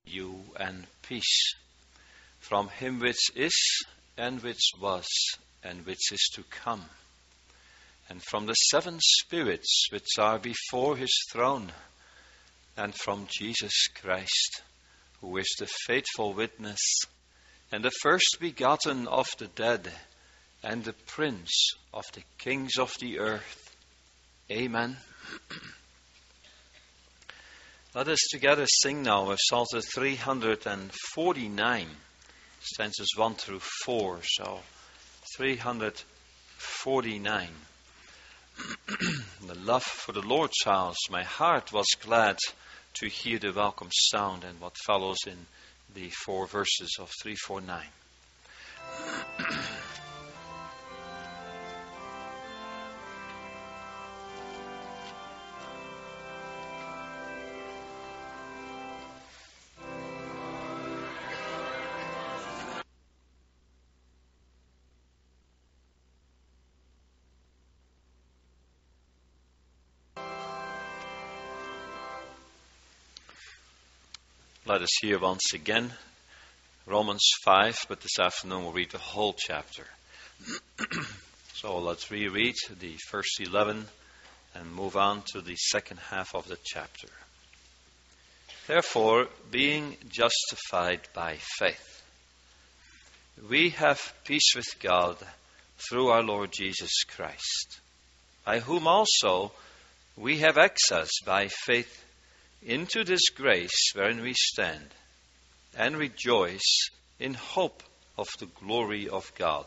you and peace from him which is, and which was, and which is to come, and from the 7 spirits which are before his throne, and from Jesus Christ, who is the faithful witness, and the first begotten of the dead, and the Prince of the kings of the earth. Amen. Let us together sing now of Psalter 349, stanzas 1 through 4. So, 349. The love for the Lord's house, my heart was glad to hear the welcome sound, and what follows in the 4 verses of 349. Let us hear once again Romans 5, but this afternoon we'll read the whole chapter. So let's reread the first 11 and move on to the second half of the chapter. Therefore, being justified by faith, we have peace with God through our Lord Jesus Christ, by whom also we have access by faith into this grace wherein we stand, and rejoice in hope of the glory of God.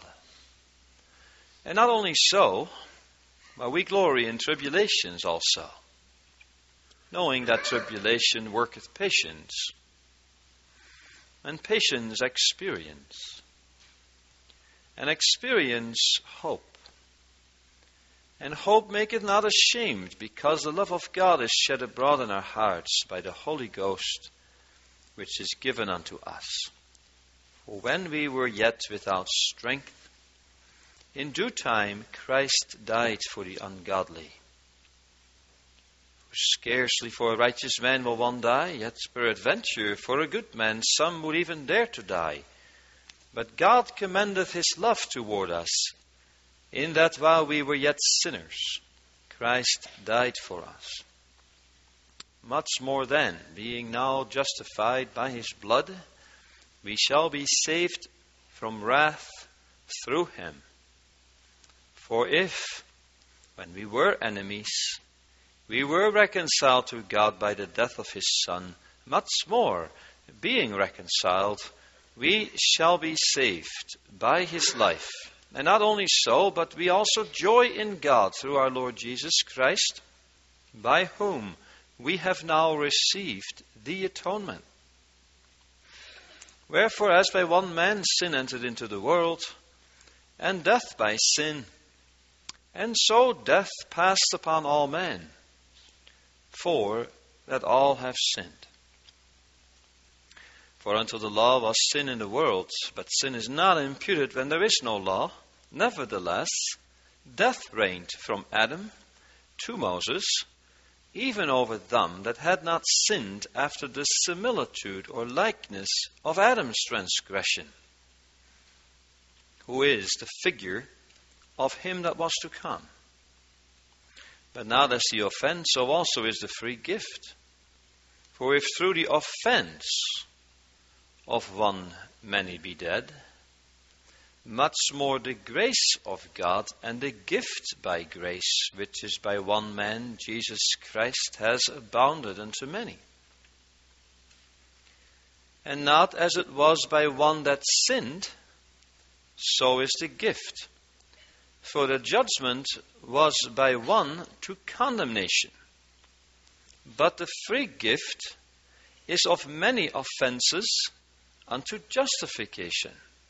And not only so, but we glory in tribulations also, knowing that tribulation worketh patience, and patience experience, and experience hope. And hope maketh not ashamed, because the love of God is shed abroad in our hearts by the Holy Ghost, which is given unto us. For when we were yet without strength, in due time Christ died for the ungodly. For scarcely for a righteous man will one die, yet peradventure for a good man some would even dare to die. But God commendeth his love toward us, in that while we were yet sinners, Christ died for us. Much more then, being now justified by his blood, we shall be saved from wrath through him. For if, when we were enemies, we were reconciled to God by the death of his Son, much more, being reconciled, we shall be saved by his life. And not only so, but we also joy in God through our Lord Jesus Christ, by whom we have now received the atonement. Wherefore, as by one man sin entered into the world, and death by sin, and so death passed upon all men, for that all have sinned. For unto the law was sin in the world, but sin is not imputed when there is no law. Nevertheless, death reigned from Adam to Moses, even over them that had not sinned after the similitude or likeness of Adam's transgression, who is the figure of him that was to come. But not as the offense, so also is the free gift. For if through the offense of one many be dead, much more the grace of God and the gift by grace, which is by one man, Jesus Christ, has abounded unto many. And not as it was by one that sinned, so is the gift. For the judgment was by one to condemnation, but the free gift is of many offenses unto justification.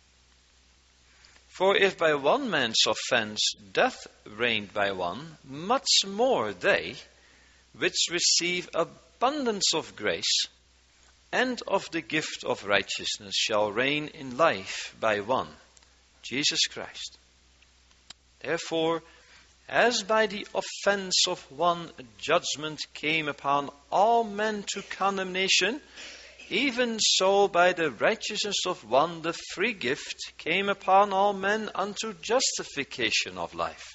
For if by one man's offense death reigned by one, much more they which receive abundance of grace and of the gift of righteousness shall reign in life by one, Jesus Christ. Therefore, as by the offense of one judgment came upon all men to condemnation, even so by the righteousness of one the free gift came upon all men unto justification of life.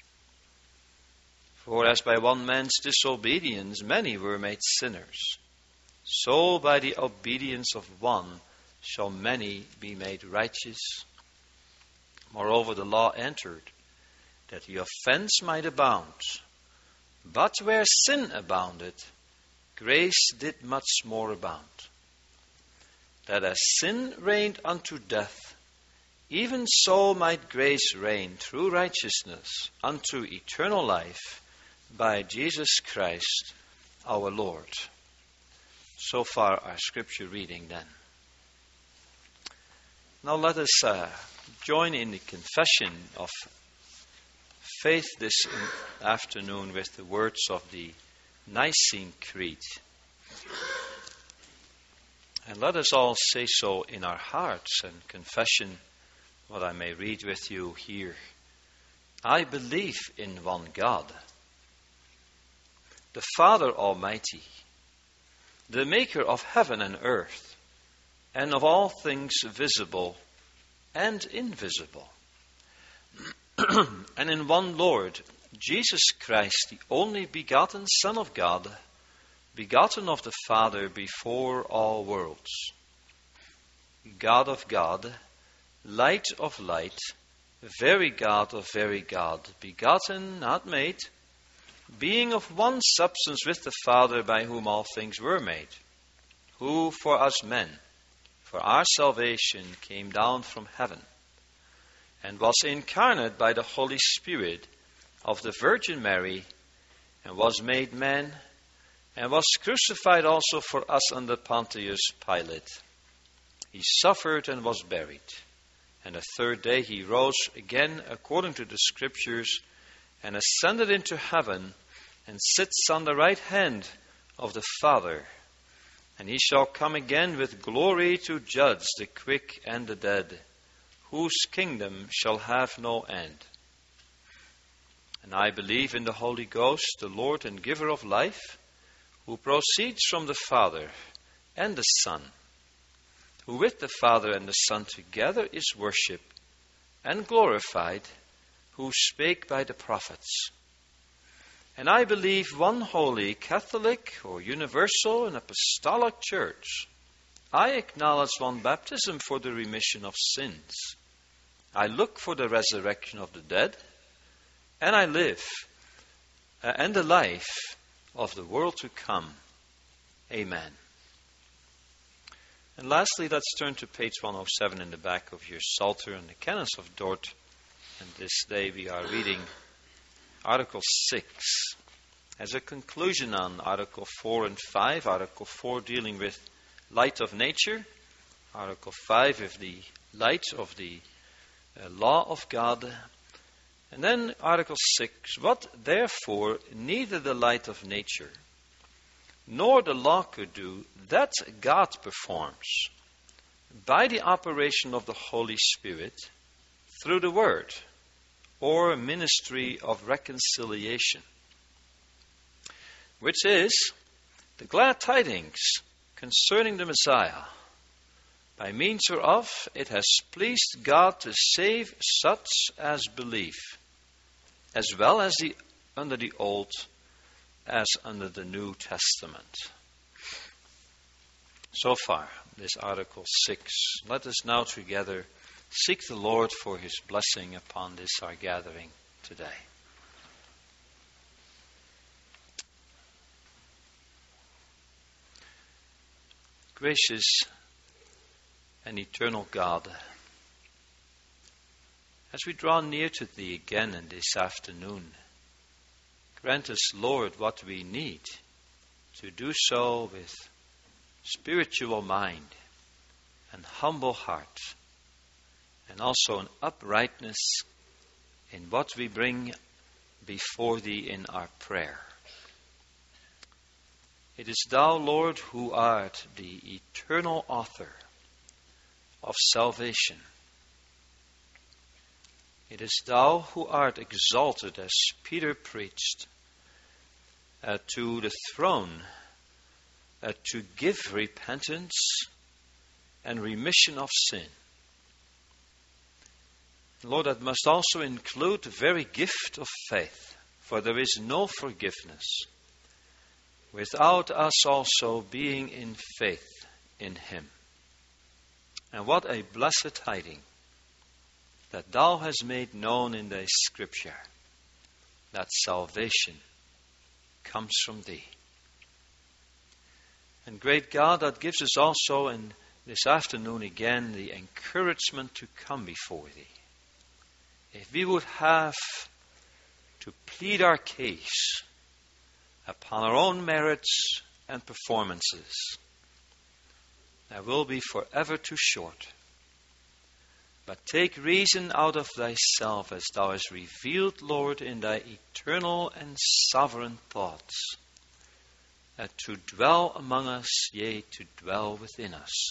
For as by one man's disobedience many were made sinners, so by the obedience of one shall many be made righteous. Moreover, the law entered, that the offense might abound. But where sin abounded, grace did much more abound. That as sin reigned unto death, even so might grace reign through righteousness unto eternal life by Jesus Christ our Lord. So far our scripture reading then. Now let us join in the confession of faith this afternoon with the words of the Nicene Creed. And let us all say so in our hearts and confession what I may read with you here. I believe in one God, the Father Almighty, the maker of heaven and earth, and of all things visible and invisible, and in one Lord, Jesus Christ, the only begotten Son of God, begotten of the Father before all worlds, God of God, light of light, very God of very God, begotten, not made, being of one substance with the Father, by whom all things were made, who for us men, for our salvation, came down from heaven, and was incarnate by the Holy Spirit of the Virgin Mary, and was made man, and was crucified also for us under Pontius Pilate. He suffered and was buried, and the third day he rose again according to the Scriptures, and ascended into heaven, and sits on the right hand of the Father. And he shall come again with glory to judge the quick and the dead, whose kingdom shall have no end. And I believe in the Holy Ghost, the Lord and giver of life, who proceeds from the Father and the Son, who with the Father and the Son together is worshipped and glorified, who spake by the prophets. And I believe one holy, Catholic, or universal and apostolic church. I acknowledge one baptism for the remission of sins. I look for the resurrection of the dead, and I live, and the life of the world to come. Amen. And lastly, let's turn to page 107 in the back of your Psalter and the Canons of Dort. And this day we are reading Article 6. As a conclusion on Article 4 and 5, Article 4 dealing with light of nature, Article 5 with the light of the law of God, and then Article 6, what therefore neither the light of nature nor the law could do, that God performs by the operation of the Holy Spirit through the Word, or ministry of reconciliation, which is the glad tidings concerning the Messiah, by means whereof it has pleased God to save such as believe, as well as under the Old as under the New Testament. So far, this Article 6. Let us now together seek the Lord for His blessing upon this our gathering today. Gracious and eternal God, as we draw near to Thee again in this afternoon, grant us, Lord, what we need to do so with spiritual mind and humble heart, and also an uprightness in what we bring before Thee in our prayer. It is Thou, Lord, who art the eternal author of salvation. It is Thou who art exalted, as Peter preached, to the throne to give repentance and remission of sin. Lord, that must also include the very gift of faith, for there is no forgiveness without us also being in faith in Him. And what a blessed hiding that Thou hast made known in Thy Scripture, that salvation comes from Thee. And great God, that gives us also in this afternoon again the encouragement to come before Thee. If we would have to plead our case upon our own merits and performances, that will be forever too short. But take reason out of Thyself as Thou hast revealed, Lord, in Thy eternal and sovereign thoughts, to dwell among us, yea, to dwell within us.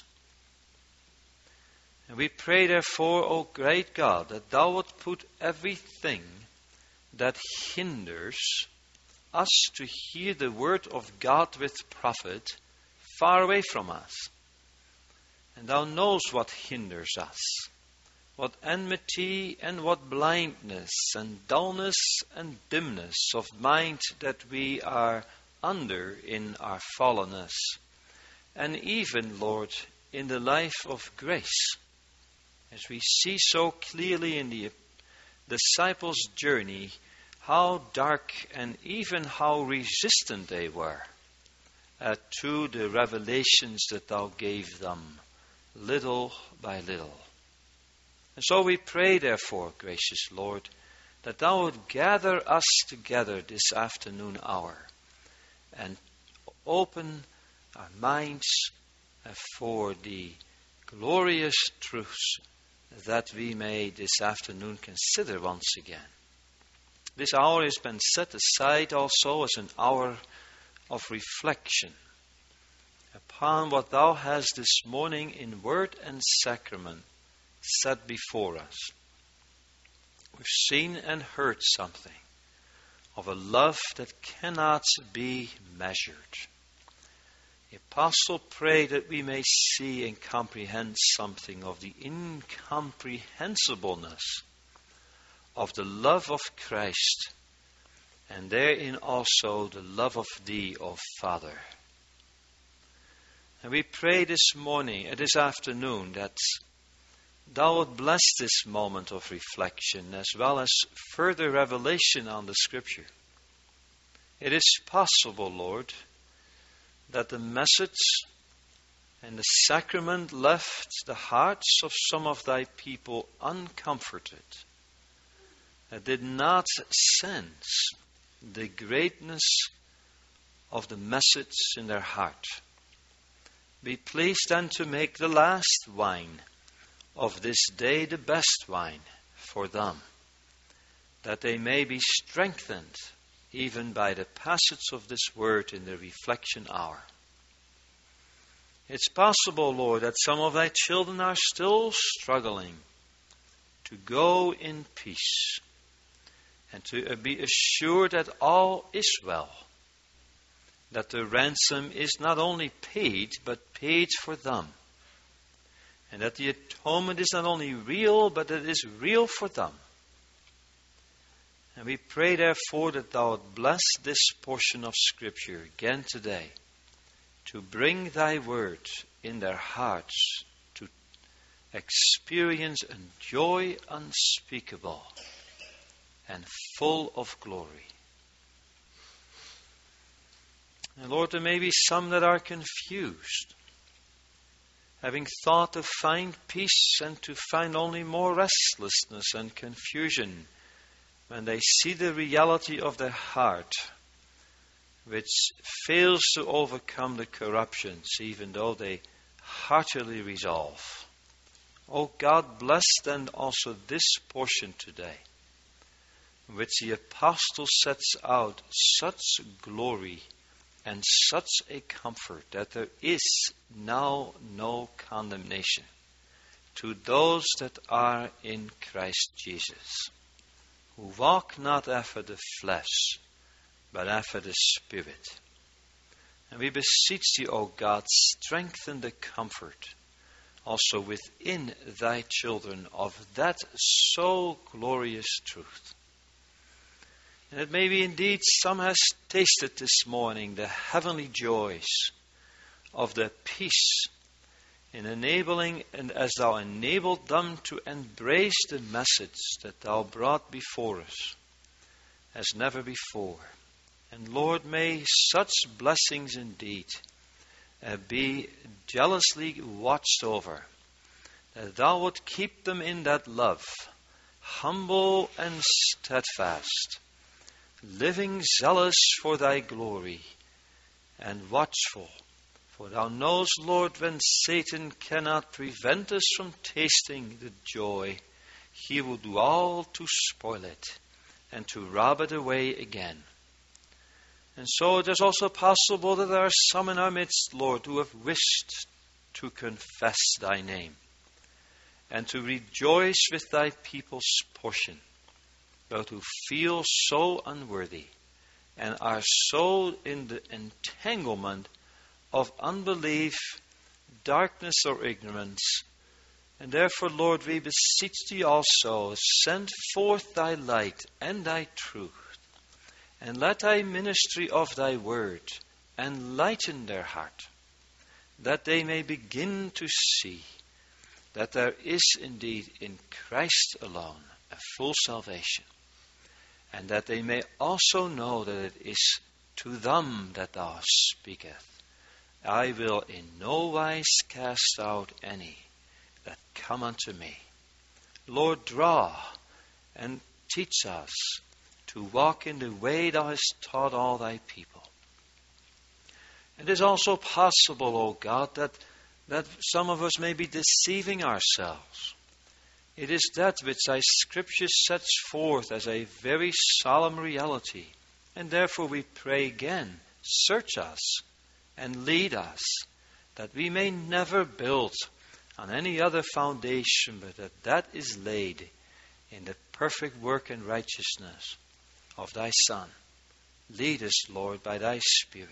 And we pray therefore, O great God, that Thou would put everything that hinders us to hear the word of God with profit far away from us. And Thou knowest what hinders us, what enmity and what blindness and dullness and dimness of mind that we are under in our fallenness, and even, Lord, in the life of grace, as we see so clearly in the disciples' journey, how dark and even how resistant they were to the revelations that Thou gave them, little by little. And so we pray, therefore, gracious Lord, that Thou would gather us together this afternoon hour and open our minds for the glorious truths that we may this afternoon consider once again. This hour has been set aside also as an hour of reflection upon what Thou hast this morning in word and sacrament set before us. We've seen and heard something of a love that cannot be measured. The apostle prayed that we may see and comprehend something of the incomprehensibleness of the love of Christ, and therein also the love of Thee, O Father. And we pray this morning, this afternoon, that Thou would bless this moment of reflection as well as further revelation on the Scripture. It is possible, Lord, that the message and the sacrament left the hearts of some of Thy people uncomforted, that did not sense the greatness of the message in their heart. Be pleased then to make the last wine of this day the best wine for them, that they may be strengthened even by the passage of this word in the reflection hour. It's possible, Lord, that some of Thy children are still struggling to go in peace and to be assured that all is well, that the ransom is not only paid, but paid for them, and that the atonement is not only real, but it is real for them. And we pray, therefore, that Thou would bless this portion of Scripture again today, to bring Thy word in their hearts, to experience a joy unspeakable and full of glory. And Lord, there may be some that are confused, having thought to find peace and to find only more restlessness and confusion when they see the reality of their heart, which fails to overcome the corruptions, even though they heartily resolve. O God, bless then also this portion today, in which the apostle sets out such glory and such a comfort that there is now no condemnation to those that are in Christ Jesus, who walk not after the flesh, but after the Spirit. And we beseech thee, O God, strengthen the comfort also within thy children of that so glorious truth. And it may be indeed some has tasted this morning the heavenly joys of the peace in enabling, and as thou enabled them to embrace the message that thou brought before us as never before. And Lord, may such blessings indeed be jealously watched over, that thou would keep them in that love, humble and steadfast, living zealous for thy glory, and watchful. For thou knowest, Lord, when Satan cannot prevent us from tasting the joy, he will do all to spoil it and to rob it away again. And so it is also possible that there are some in our midst, Lord, who have wished to confess thy name and to rejoice with thy people's portion, but who feel so unworthy and are so in the entanglement of unbelief, darkness, or ignorance. And therefore, Lord, we beseech thee also, send forth thy light and thy truth, and let thy ministry of thy word enlighten their heart, that they may begin to see that there is indeed in Christ alone a full salvation, and that they may also know that it is to them that thou speakest. I will in no wise cast out any that come unto me. Lord, draw and teach us to walk in the way thou hast taught all thy people. It is also possible, O God, that some of us may be deceiving ourselves. It is that which thy Scripture sets forth as a very solemn reality. And therefore we pray again, search us and lead us, that we may never build on any other foundation, but that is laid in the perfect work and righteousness of thy Son. Lead us, Lord, by thy Spirit.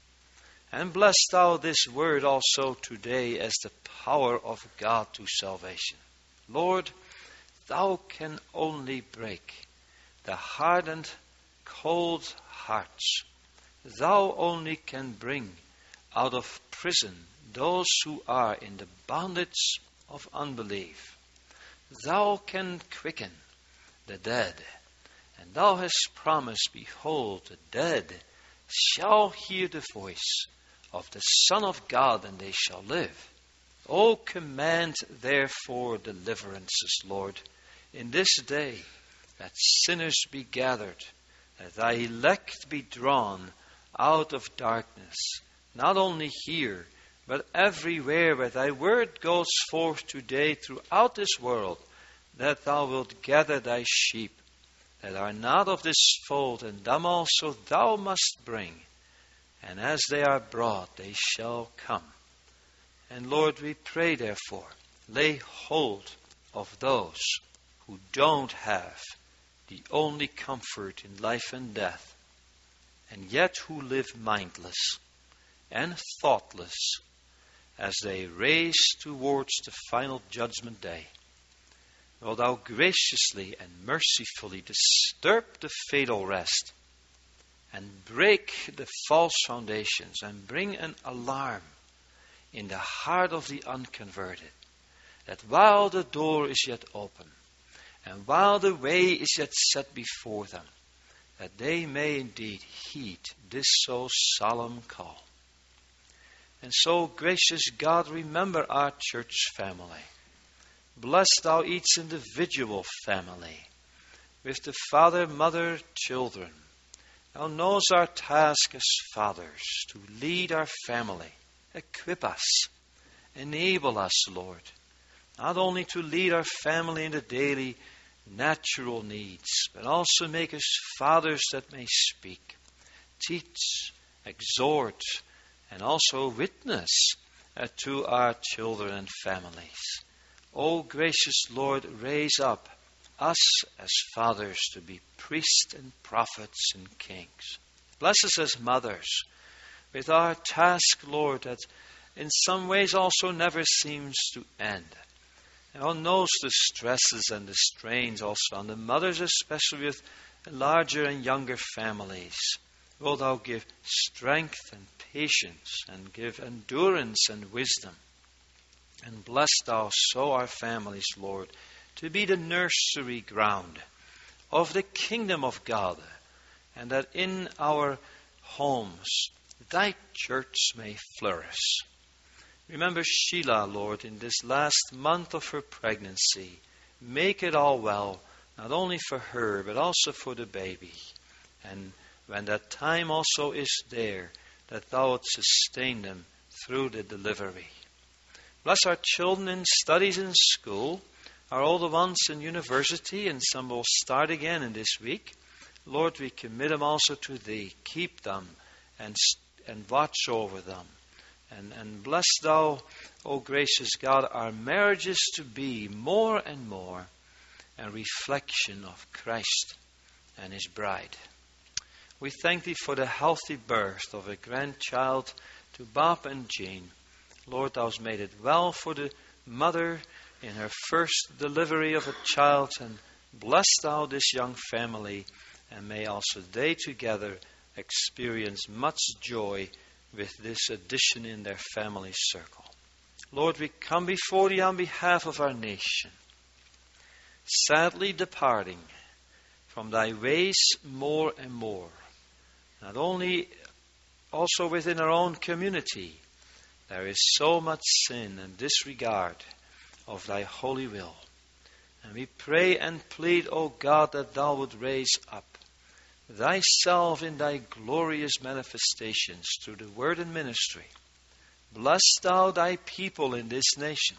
And bless thou this word also today as the power of God to salvation. Lord, thou can only break the hardened, cold hearts. Thou only can bring out of prison those who are in the bondage of unbelief. Thou can quicken the dead. And thou hast promised, behold, the dead shall hear the voice of the Son of God, and they shall live. O command therefore deliverances, Lord, in this day, that sinners be gathered, that thy elect be drawn out of darkness, not only here, but everywhere where thy word goes forth today throughout this world, that thou wilt gather thy sheep that are not of this fold, and them also thou must bring. And as they are brought, they shall come. And Lord, we pray therefore, lay hold of those who don't have the only comfort in life and death, and yet who live mindless and thoughtless as they race towards the final judgment day. Wilt thou graciously and mercifully disturb the fatal rest, and break the false foundations, and bring an alarm in the heart of the unconverted, that while the door is yet open, and while the way is yet set before them, that they may indeed heed this so solemn call. And so, gracious God, remember our church family. Bless thou each individual family with the father, mother, children. Thou knowest our task as fathers to lead our family. Equip us. Enable us, Lord, not only to lead our family in the daily natural needs, but also make us fathers that may speak, teach, exhort, and also witness to our children and families. O gracious Lord, raise up us as fathers to be priests and prophets and kings. Bless us as mothers, with our task, Lord, that in some ways also never seems to end. And Thou knowest the stresses and the strains also on the mothers, especially with larger and younger families. Wilt Thou give strength and patience, and give endurance and wisdom. And bless Thou so our families, Lord, to be the nursery ground of the kingdom of God, and that in our homes Thy church may flourish. Remember Sheila, Lord, in this last month of her pregnancy. Make it all well, not only for her, but also for the baby. And when that time also is there, that Thou wilt sustain them through the delivery. Bless our children in studies in school, our older ones in university, and some will start again in this week. Lord, we commit them also to Thee. Keep them and watch over them. And bless Thou, O gracious God, our marriages to be more and more a reflection of Christ and His bride. We thank Thee for the healthy birth of a grandchild to Bob and Jean. Lord, Thou hast made it well for the mother in her first delivery of a child, and bless Thou this young family, and may also they together experience much joy with this addition in their family circle. Lord, we come before Thee on behalf of our nation, sadly departing from Thy ways more and more, not only also within our own community. There is so much sin and disregard of Thy holy will. And we pray and plead, O God, that Thou would raise up Thyself in Thy glorious manifestations through the word and ministry. Bless Thou Thy people in this nation,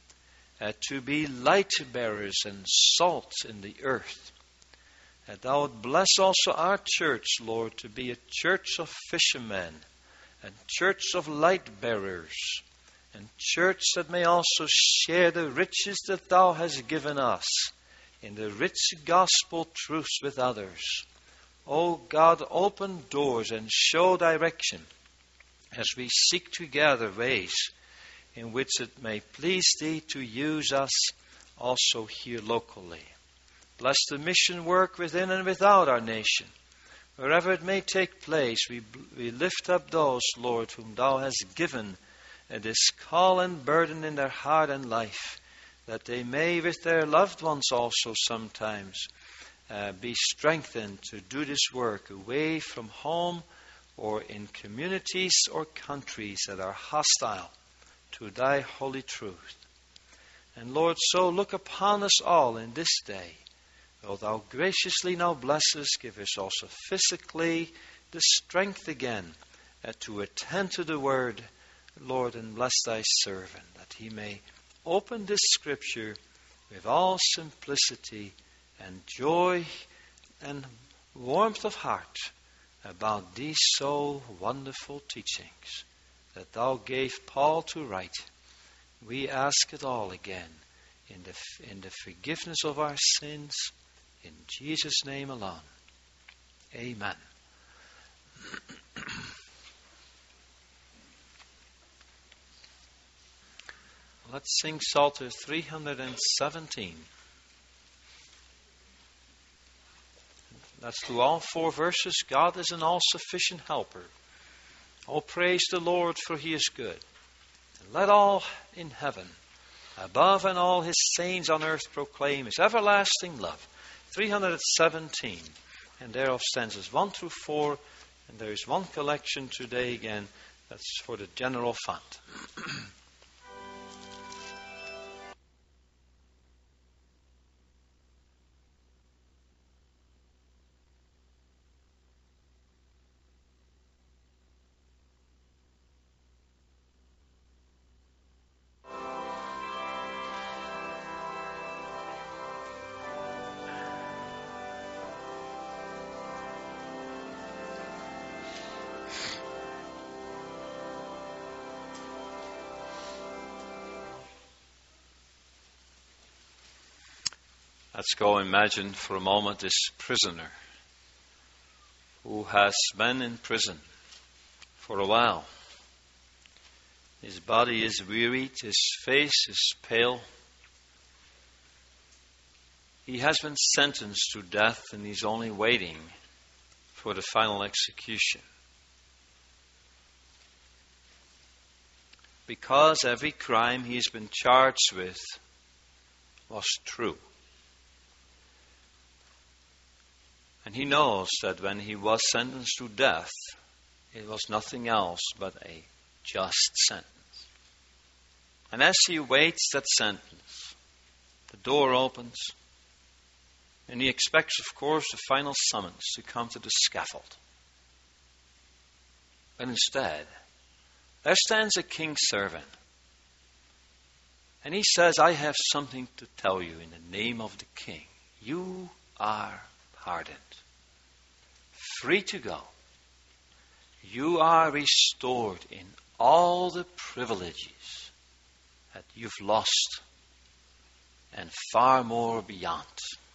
to be light bearers and salt in the earth. That Thou would bless also our church, Lord, to be a church of fishermen, a church of light bearers, and church that may also share the riches that Thou hast given us in the rich gospel truths with others. O God, open doors and show direction as we seek together ways in which it may please Thee to use us also here locally. Bless the mission work within and without our nation. Wherever it may take place, we lift up those, Lord, whom Thou hast given this call and burden in their heart and life, that they may with their loved ones also sometimes be strengthened to do this work away from home or in communities or countries that are hostile to Thy holy truth. And Lord, so look upon us all in this day. Wilt Thou graciously now bless us, give us also physically the strength again to attend to the word, Lord, and bless Thy servant, that he may open this scripture with all simplicity and joy and warmth of heart about these so wonderful teachings that Thou gave Paul to write. We ask it all again in the forgiveness of our sins, in Jesus' name alone. Amen. Let's sing Psalter 317. That's through all 4 verses. God is an all-sufficient helper. Oh, praise the Lord, for He is good. And let all in heaven, above and all His saints on earth proclaim His everlasting love. 317. And thereof stanzas 1 through 4. And there is one collection today again. That's for the general fund. Let's go imagine for a moment this prisoner who has been in prison for a while. His body is wearied, his face is pale. He has been sentenced to death and he's only waiting for the final execution. Because every crime he's been charged with was true. And he knows that when he was sentenced to death, it was nothing else but a just sentence. And as he waits that sentence, the door opens, and he expects, of course, the final summons to come to the scaffold. But instead, there stands a king's servant. And he says, I have something to tell you in the name of the king. You are pardoned. Free to go. You are restored in all the privileges that you've lost and far more beyond.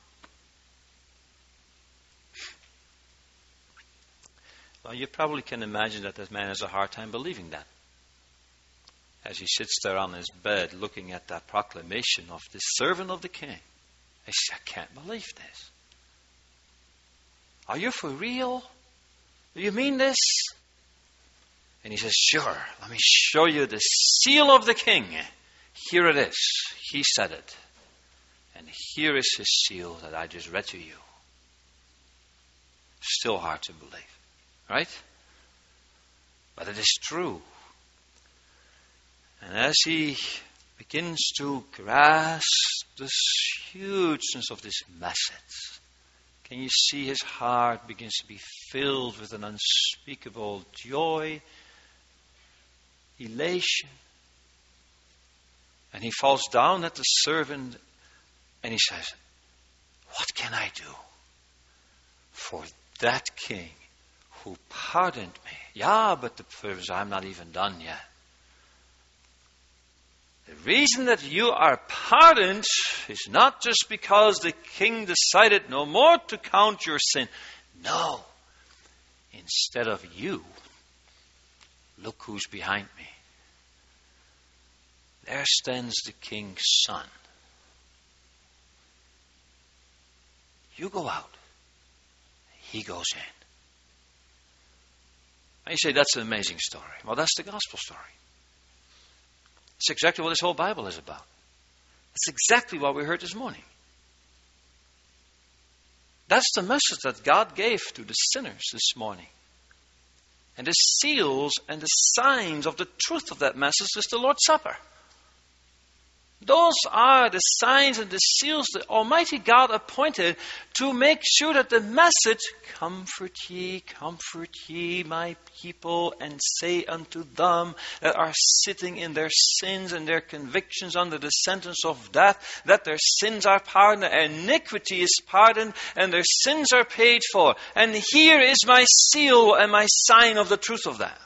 Well, you probably can imagine that this man has a hard time believing that. As he sits there on his bed looking at that proclamation of the servant of the king. He says, I can't believe this. Are you for real? Do you mean this? And he says, sure, let me show you the seal of the king. Here it is. He said it. And here is his seal that I just read to you. Still hard to believe. Right? But it is true. And as he begins to grasp the hugeness of this message, can you see his heart begins to be filled with an unspeakable joy, elation. And he falls down at the servant and he says, what can I do for that king who pardoned me? Yeah, but the purpose, I'm not even done yet. The reason that you are pardoned is not just because the king decided no more to count your sin. No. Instead of you, look who's behind me. There stands the king's son. You go out. He goes in. And you say, that's an amazing story. Well, that's the gospel story. It's exactly what this whole Bible is about. It's exactly what we heard this morning. That's the message that God gave to the sinners this morning. And the seals and the signs of the truth of that message is the Lord's Supper. Those are the signs and the seals that Almighty God appointed to make sure that the message, comfort ye, my people, and say unto them that are sitting in their sins and their convictions under the sentence of death, that their sins are pardoned, their iniquity is pardoned, and their sins are paid for. And here is my seal and my sign of the truth of that.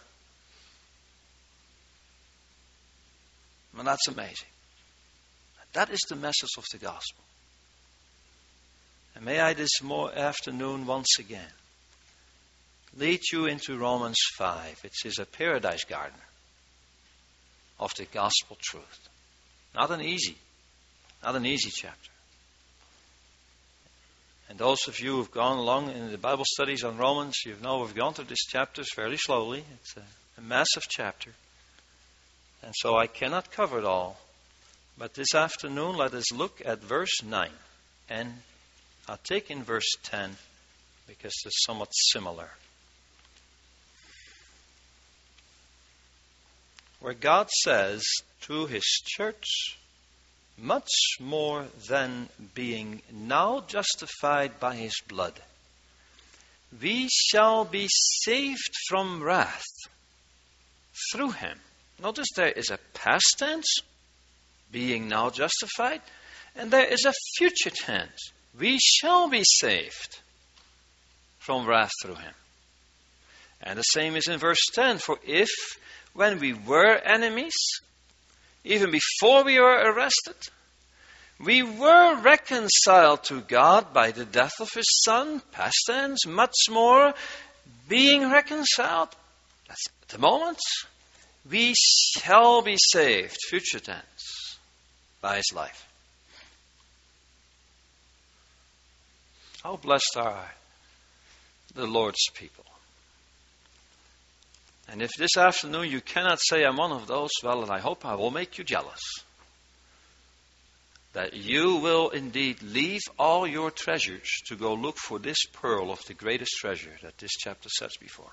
Well, that's amazing. That is the message of the gospel. And may I this afternoon once again lead you into Romans 5. It is a paradise garden of the gospel truth. Not an easy chapter. And those of you who have gone along in the Bible studies on Romans, you know we've gone through these chapters fairly slowly. It's a massive chapter. And so I cannot cover it all. But this afternoon, let us look at verse 9. And I'll take in verse 10 because they're somewhat similar. Where God says to His church, much more than being now justified by His blood, we shall be saved from wrath through Him. Notice there is a past tense, being now justified, and there is a future tense. We shall be saved from wrath through Him. And the same is in verse 10. For if, when we were enemies, even before we were arrested, we were reconciled to God by the death of His Son, past tense, much more, being reconciled, that's At the moment, we shall be saved, future tense, by his life. How blessed are the Lord's people. And if this afternoon you cannot say I'm one of those, well, and I hope I will make you jealous, that you will indeed leave all your treasures to go look for this pearl of the greatest treasure that this chapter sets before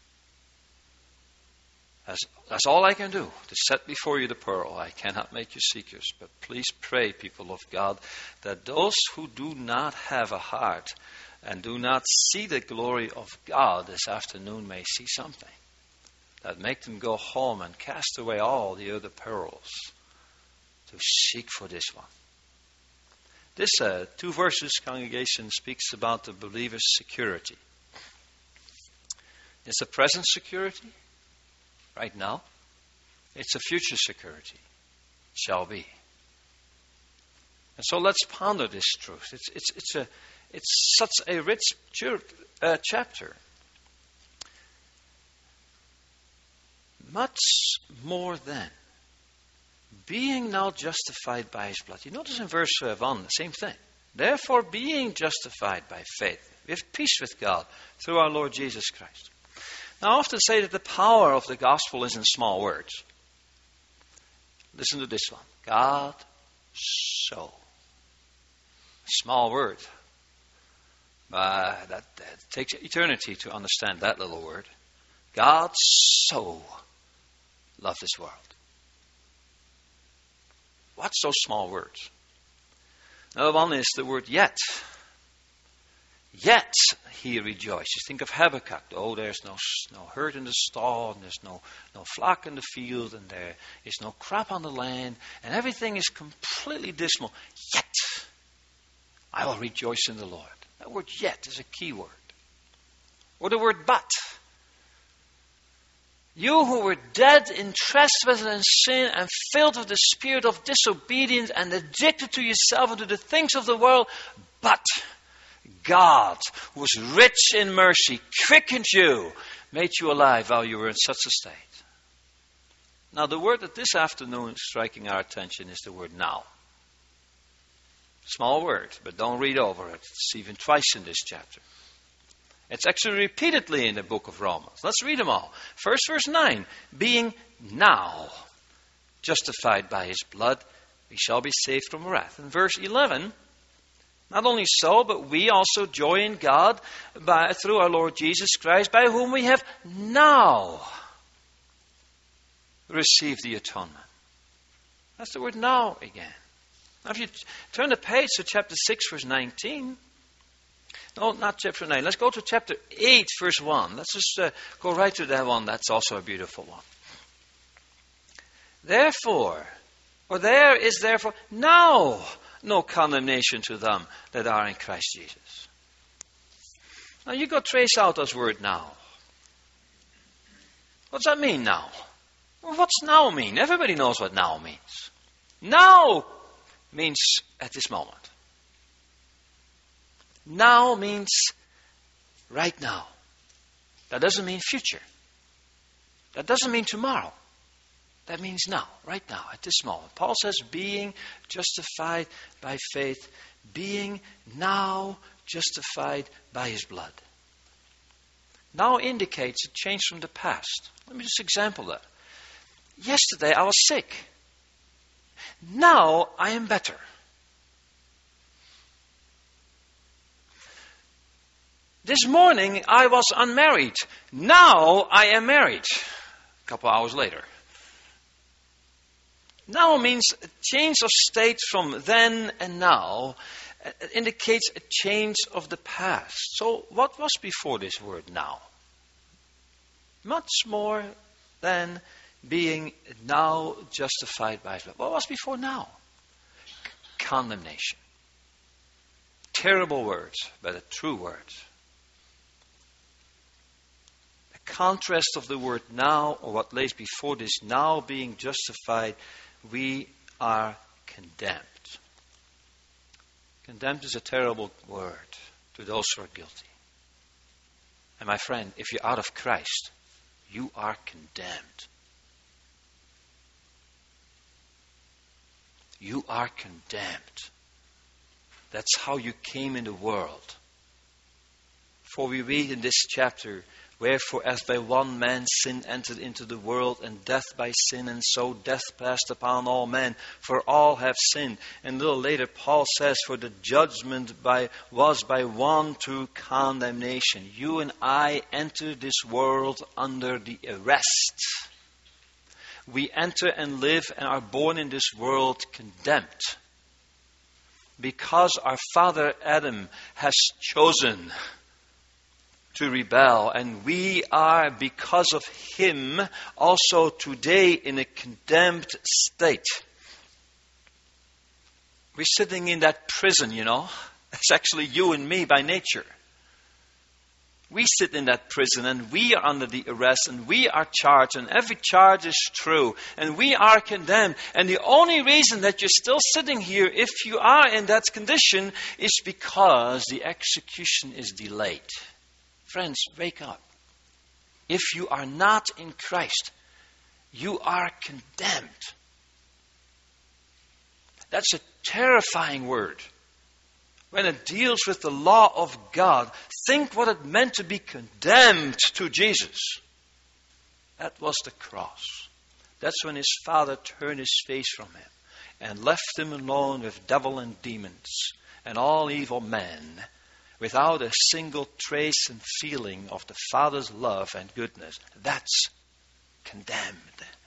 us. That's all I can do, to set before you the pearl. I cannot make you seekers, but please pray, people of God, that those who do not have a heart and do not see the glory of God this afternoon may see something that make them go home and cast away all the other pearls to seek for this one. This 2 verses, congregation, speaks about the believer's security. It's a present security, right now. It's a future security, shall be. And so let's ponder this truth. It's such a rich chapter. Much more than being now justified by his blood. You notice in verse 1, the same thing. Therefore, being justified by faith, we have peace with God through our Lord Jesus Christ. Now, I often say that the power of the gospel is in small words. Listen to this one. God so. Small word. That takes eternity to understand that little word. God so loved this world. What's those small words? Another one is the word yet. Yet he rejoices. Think of Habakkuk. Oh, there's no herd in the stall, and there's no flock in the field, and there is no crop on the land, and everything is completely dismal. Yet I will rejoice in the Lord. That word yet is a key word. Or the word but. You who were dead in trespass and sin and filled with the spirit of disobedience and addicted to yourself and to the things of the world, but God, who was rich in mercy, quickened you, made you alive while you were in such a state. Now, the word that this afternoon is striking our attention is the word now. Small word, but don't read over it. It's even twice in this chapter. It's actually repeatedly in the book of Romans. Let's read them all. First, verse 9. Being now justified by his blood, we shall be saved from wrath. And verse 11. Not only so, but we also joy in God through our Lord Jesus Christ, by whom we have now received the atonement. That's the word now again. Now if you turn the page to chapter 6, verse 19. No, not chapter 9. Let's go to chapter 8, verse 1. Let's just go right to that one. That's also a beautiful one. Therefore, there is now no condemnation to them that are in Christ Jesus. Now you go trace out this word now. What does that mean now? Well, what's now mean? Everybody knows what now means. Now means at this moment. Now means right now. That doesn't mean future. That doesn't mean tomorrow. That means now, right now, at this moment. Paul says being justified by faith, being now justified by his blood. Now indicates a change from the past. Let me just example that. Yesterday I was sick. Now I am better. This morning I was unmarried. Now I am married. A couple hours later. Now means a change of state from then and now. It indicates a change of the past. So what was before this word now? Much more than being now justified by his blood. What was before now? Condemnation. Terrible words, but a true word. The contrast of the word now, or what lays before this now being justified, we are condemned. Condemned is a terrible word to those who are guilty. And my friend, if you're out of Christ, you are condemned. You are condemned. That's how you came in the world. For we read in this chapter, wherefore as by one man sin entered into the world, and death by sin, and so death passed upon all men, for all have sinned. And a little later Paul says, for the judgment was by one to condemnation. You and I enter this world under the arrest. We enter and live and are born in this world condemned. Because our father Adam has chosen to rebel, and we are, because of him, also today in a condemned state. We're sitting in that prison, It's actually you and me by nature. We sit in that prison, and we are under the arrest, and we are charged, and every charge is true, and we are condemned. And the only reason that you're still sitting here, if you are in that condition, is because the execution is delayed. Friends, wake up. If you are not in Christ, you are condemned. That's a terrifying word. When it deals with the law of God, think what it meant to be condemned to Jesus. That was the cross. That's when his Father turned his face from him and left him alone with devil and demons and all evil men, without a single trace and feeling of the Father's love and goodness. That's condemned.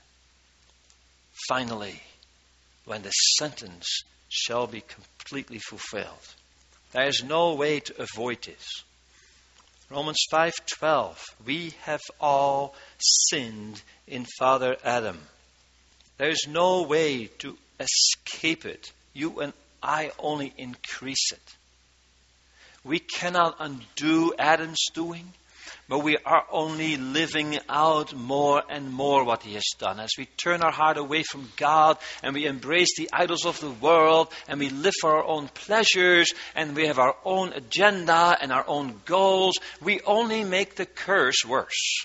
Finally, when the sentence shall be completely fulfilled. There is no way to avoid this. Romans 5:12. We have all sinned in Father Adam. There is no way to escape it. You and I only increase it. We cannot undo Adam's doing, but we are only living out more and more what he has done. As we turn our heart away from God and we embrace the idols of the world and we live for our own pleasures and we have our own agenda and our own goals, we only make the curse worse.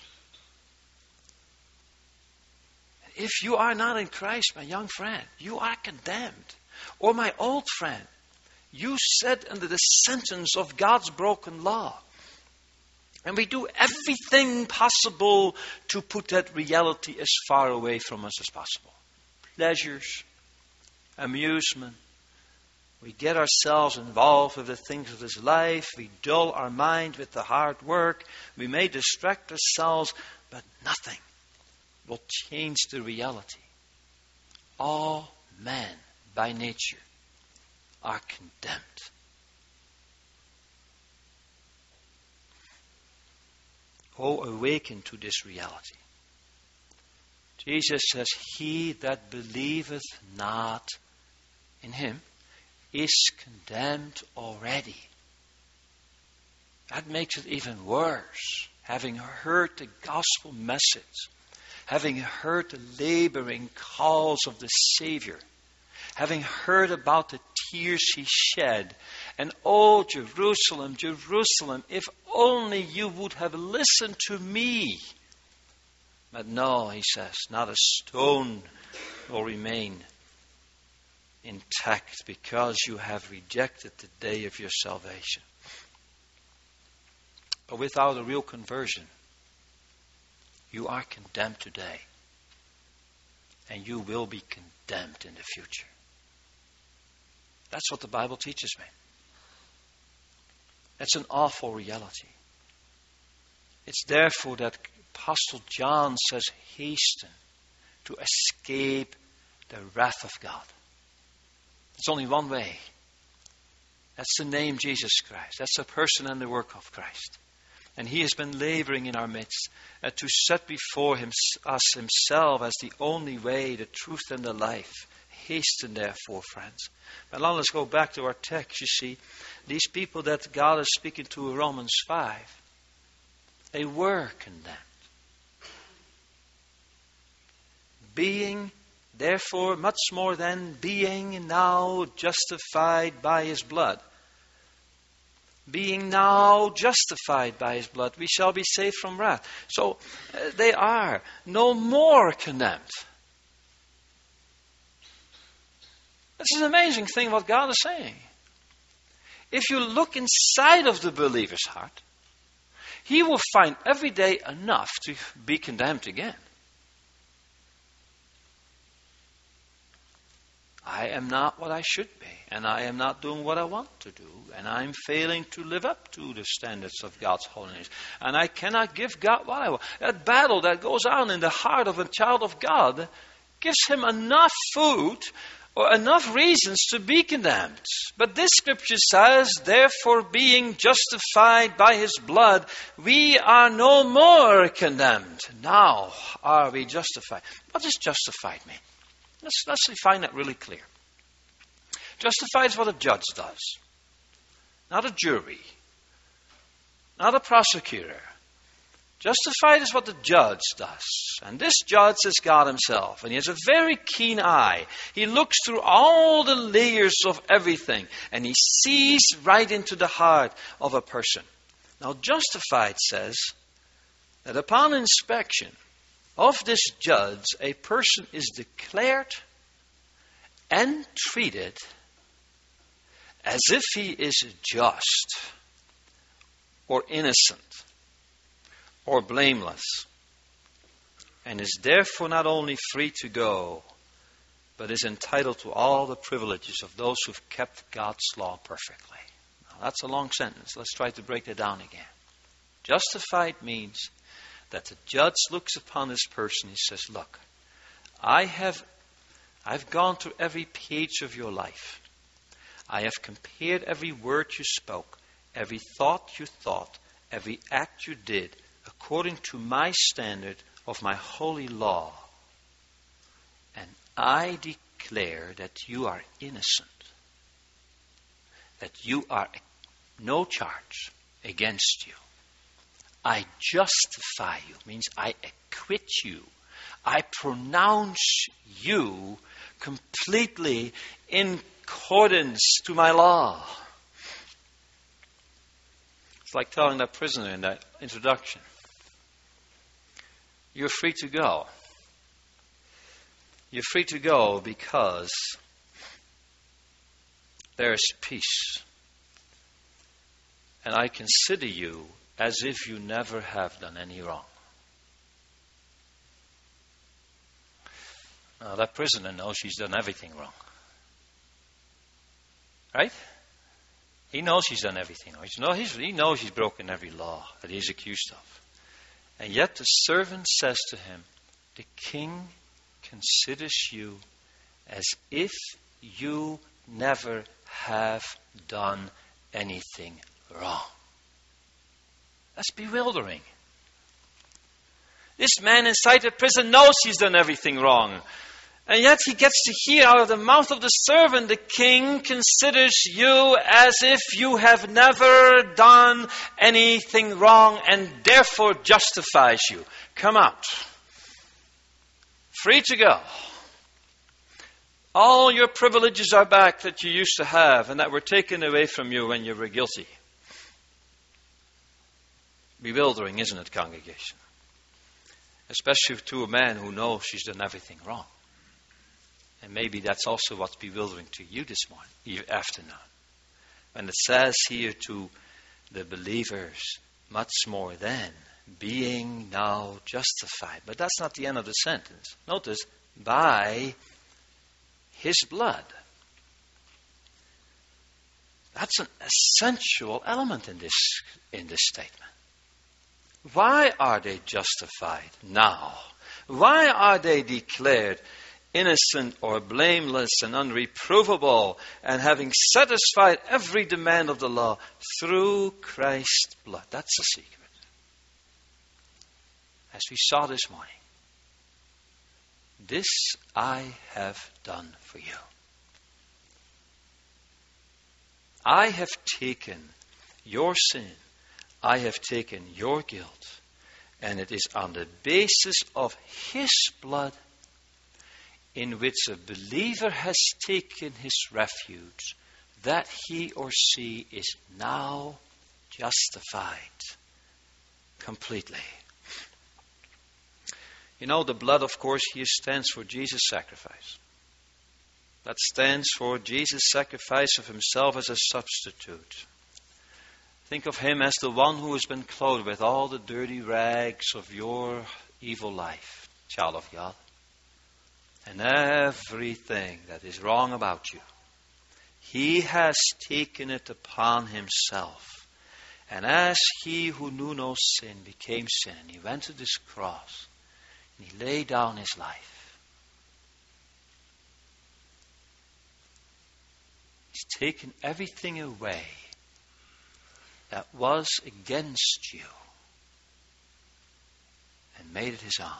If you are not in Christ, my young friend, you are condemned. Or my old friend, you sit under the sentence of God's broken law. And we do everything possible to put that reality as far away from us as possible. Pleasures, amusement. We get ourselves involved with the things of this life. We dull our mind with the hard work. We may distract ourselves, but nothing will change the reality. All men, by nature, are condemned. Oh, awaken to this reality. Jesus says, he that believeth not in him is condemned already. That makes it even worse. Having heard the gospel message, having heard the laboring calls of the Savior, having heard about the tears he shed, and oh, Jerusalem, Jerusalem, if only you would have listened to me. But no, he says, not a stone will remain intact because you have rejected the day of your salvation. But without a real conversion, you are condemned today. And you will be condemned in the future. That's what the Bible teaches me. That's an awful reality. It's therefore that Apostle John says, hasten to escape the wrath of God. There's only one way. That's the name Jesus Christ. That's the person and the work of Christ. And he has been laboring in our midst to set before us himself as the only way, the truth, and the life. Hasten, therefore, friends. But now let's go back to our text. You see, these people that God is speaking to in Romans 5, they were condemned. Being, therefore, much more than being now justified by his blood. being now justified by his blood, we shall be saved from wrath. So they are no more condemned. This is an amazing thing what God is saying. If you look inside of the believer's heart, he will find every day enough to be condemned again. I am not what I should be, and I am not doing what I want to do, and I'm failing to live up to the standards of God's holiness, and I cannot give God what I want. That battle that goes on in the heart of a child of God gives him enough food or enough reasons to be condemned. But this scripture says, therefore being justified by his blood, we are no more condemned. Now are we justified. What does justified mean? Let's define that really clear. Justified is what a judge does. Not a jury. Not a prosecutor. Justified is what the judge does. And this judge is God himself. And he has a very keen eye. He looks through all the layers of everything. And he sees right into the heart of a person. Now, justified says that upon inspection of this judge, a person is declared and treated as if he is just or innocent or blameless, and is therefore not only free to go, but is entitled to all the privileges of those who've kept God's law perfectly. Now, that's a long sentence. Let's try to break that down again. Justified means that the judge looks upon this person. He says, look, I've gone through every page of your life. I have compared every word you spoke, every thought you thought, every act you did, according to my standard of my holy law. And I declare that you are innocent, that you are no charge against you. I justify you, means I acquit you. I pronounce you completely in accordance to my law. It's like telling that prisoner in that introduction, you're free to go. You're free to go because there is peace. And I consider you as if you never have done any wrong. Now, that prisoner knows he's done everything wrong. Right? He knows he's done everything wrong. He knows he's broken every law that he's accused of. And yet the servant says to him, the king considers you as if you never have done anything wrong. That's bewildering. This man inside the prison knows he's done everything wrong. And yet he gets to hear out of the mouth of the servant, the king considers you as if you have never done anything wrong and therefore justifies you. Come out. Free to go. All your privileges are back that you used to have and that were taken away from you when you were guilty. Bewildering, isn't it, congregation? Especially to a man who knows he's done everything wrong. And maybe that's also what's bewildering to you this morning, afternoon. When it says here to the believers, much more than being now justified. But that's not the end of the sentence. Notice, by his blood. That's an essential element in this statement. Why are they justified now? Why are they declared innocent or blameless and unreprovable and having satisfied every demand of the law through Christ's blood? That's the secret. As we saw this morning, this I have done for you. I have taken your sin. I have taken your guilt. And it is on the basis of his blood in which a believer has taken his refuge that he or she is now justified completely. You know, the blood, of course, here stands for Jesus' sacrifice. That stands for Jesus' sacrifice of himself as a substitute. Think of him as the one who has been clothed with all the dirty rags of your evil life, child of God. And everything that is wrong about you. He has taken it upon himself. And as he who knew no sin became sin, he went to this cross and he laid down his life. He's taken everything away that was against you and made it his own.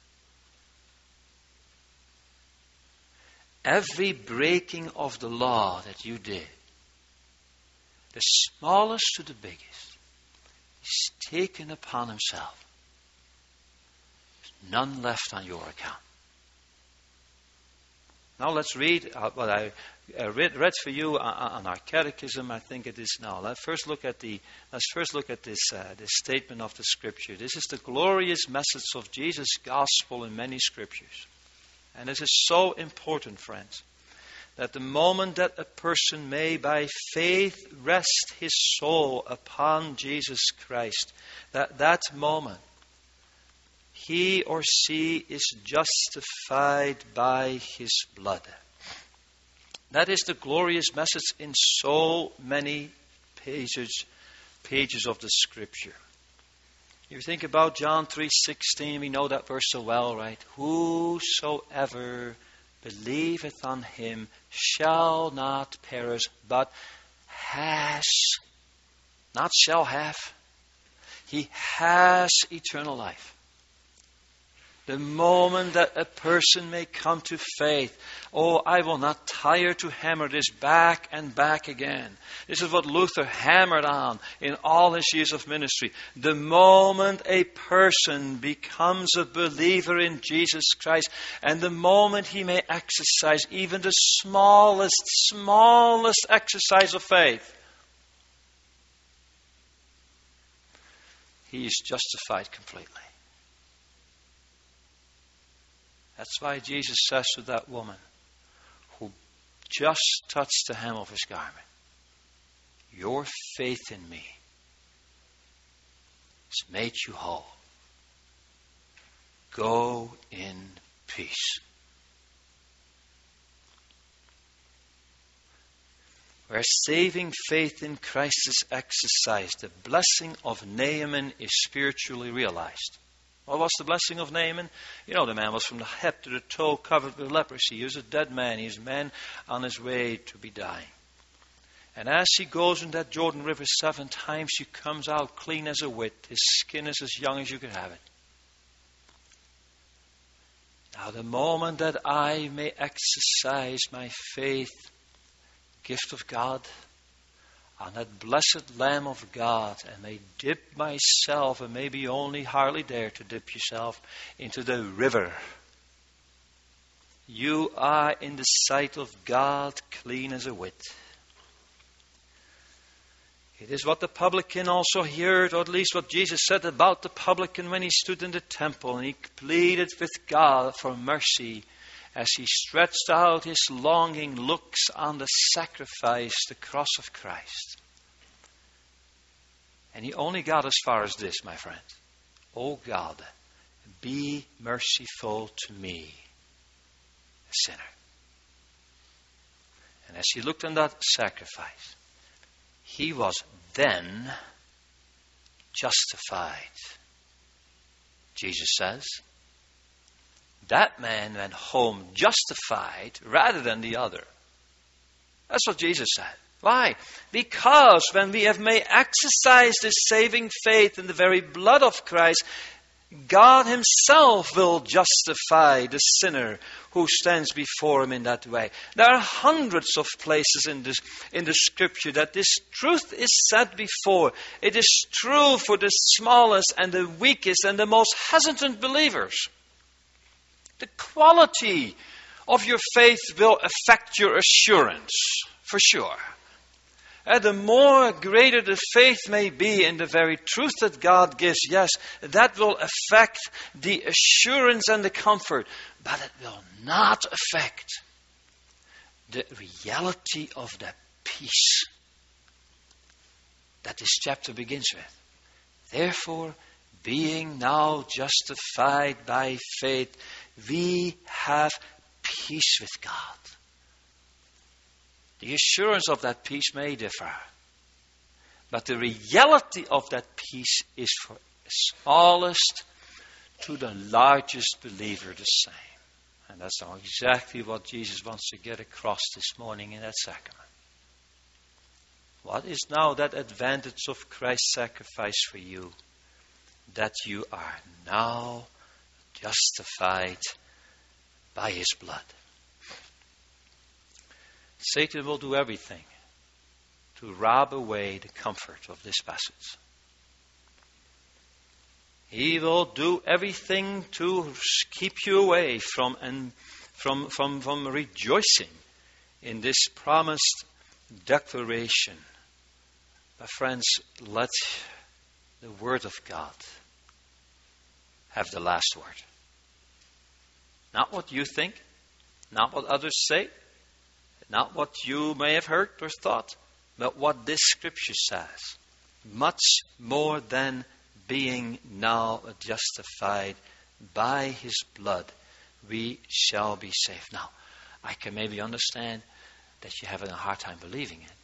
Every breaking of the law that you did, the smallest to the biggest, he's taken upon himself. There's none left on your account. Now let's read what I read for you on our catechism. I think it is now. Let's first look at this statement of the Scripture. This is the glorious message of Jesus' gospel in many Scriptures. And this is so important, friends, that the moment that a person may by faith rest his soul upon Jesus Christ, that moment he or she is justified by his blood. That is the glorious message in so many pages of the Scripture. You think about John 3:16, we know that verse so well, right? Whosoever believeth on him shall not perish, but has, not shall have. He has eternal life. The moment that a person may come to faith, I will not tire to hammer this back and back again. This is what Luther hammered on in all his years of ministry. The moment a person becomes a believer in Jesus Christ, and the moment he may exercise even the smallest exercise of faith, he is justified completely. That's why Jesus says to that woman who just touched the hem of his garment, your faith in me has made you whole. Go in peace. Where saving faith in Christ is exercised, the blessing of Naaman is spiritually realized. What was the blessing of Naaman? You know, the man was from the head to the toe covered with leprosy. He was a dead man. He was a man on his way to be dying. And as he goes in that Jordan River 7 times, he comes out clean as a whit. His skin is as young as you could have it. Now, the moment that I may exercise my faith, gift of God, on that blessed Lamb of God, and may dip myself, and maybe only hardly dare to dip yourself, into the river. You are in the sight of God clean as a whit. It is what the publican also heard, or at least what Jesus said about the publican when he stood in the temple and he pleaded with God for mercy as he stretched out his longing looks on the sacrifice, the cross of Christ. And he only got as far as this, my friend. Oh God, be merciful to me, a sinner. And as he looked on that sacrifice, he was then justified. Jesus says, that man went home justified rather than the other. That's what Jesus said. Why? Because when we have may exercise this saving faith in the very blood of Christ, God himself will justify the sinner who stands before him in that way. There are hundreds of places in the Scripture that this truth is said before. It is true for the smallest and the weakest and the most hesitant believers. The quality of your faith will affect your assurance, for sure. The more greater the faith may be in the very truth that God gives, yes, that will affect the assurance and the comfort. But it will not affect the reality of the peace that this chapter begins with. Therefore, being now justified by faith, we have peace with God. The assurance of that peace may differ, but the reality of that peace is for the smallest to the largest believer the same. And that's now exactly what Jesus wants to get across this morning in that sacrament. What is now that advantage of Christ's sacrifice for you? That you are now justified by His blood. Satan will do everything to rob away the comfort of this passage. He will do everything to keep you away from rejoicing in this promised declaration. But friends, let the Word of God have the last word. Not what you think, not what others say, not what you may have heard or thought, but what this Scripture says. Much more than being now justified by His blood, we shall be saved. Now, I can maybe understand that you're having a hard time believing it.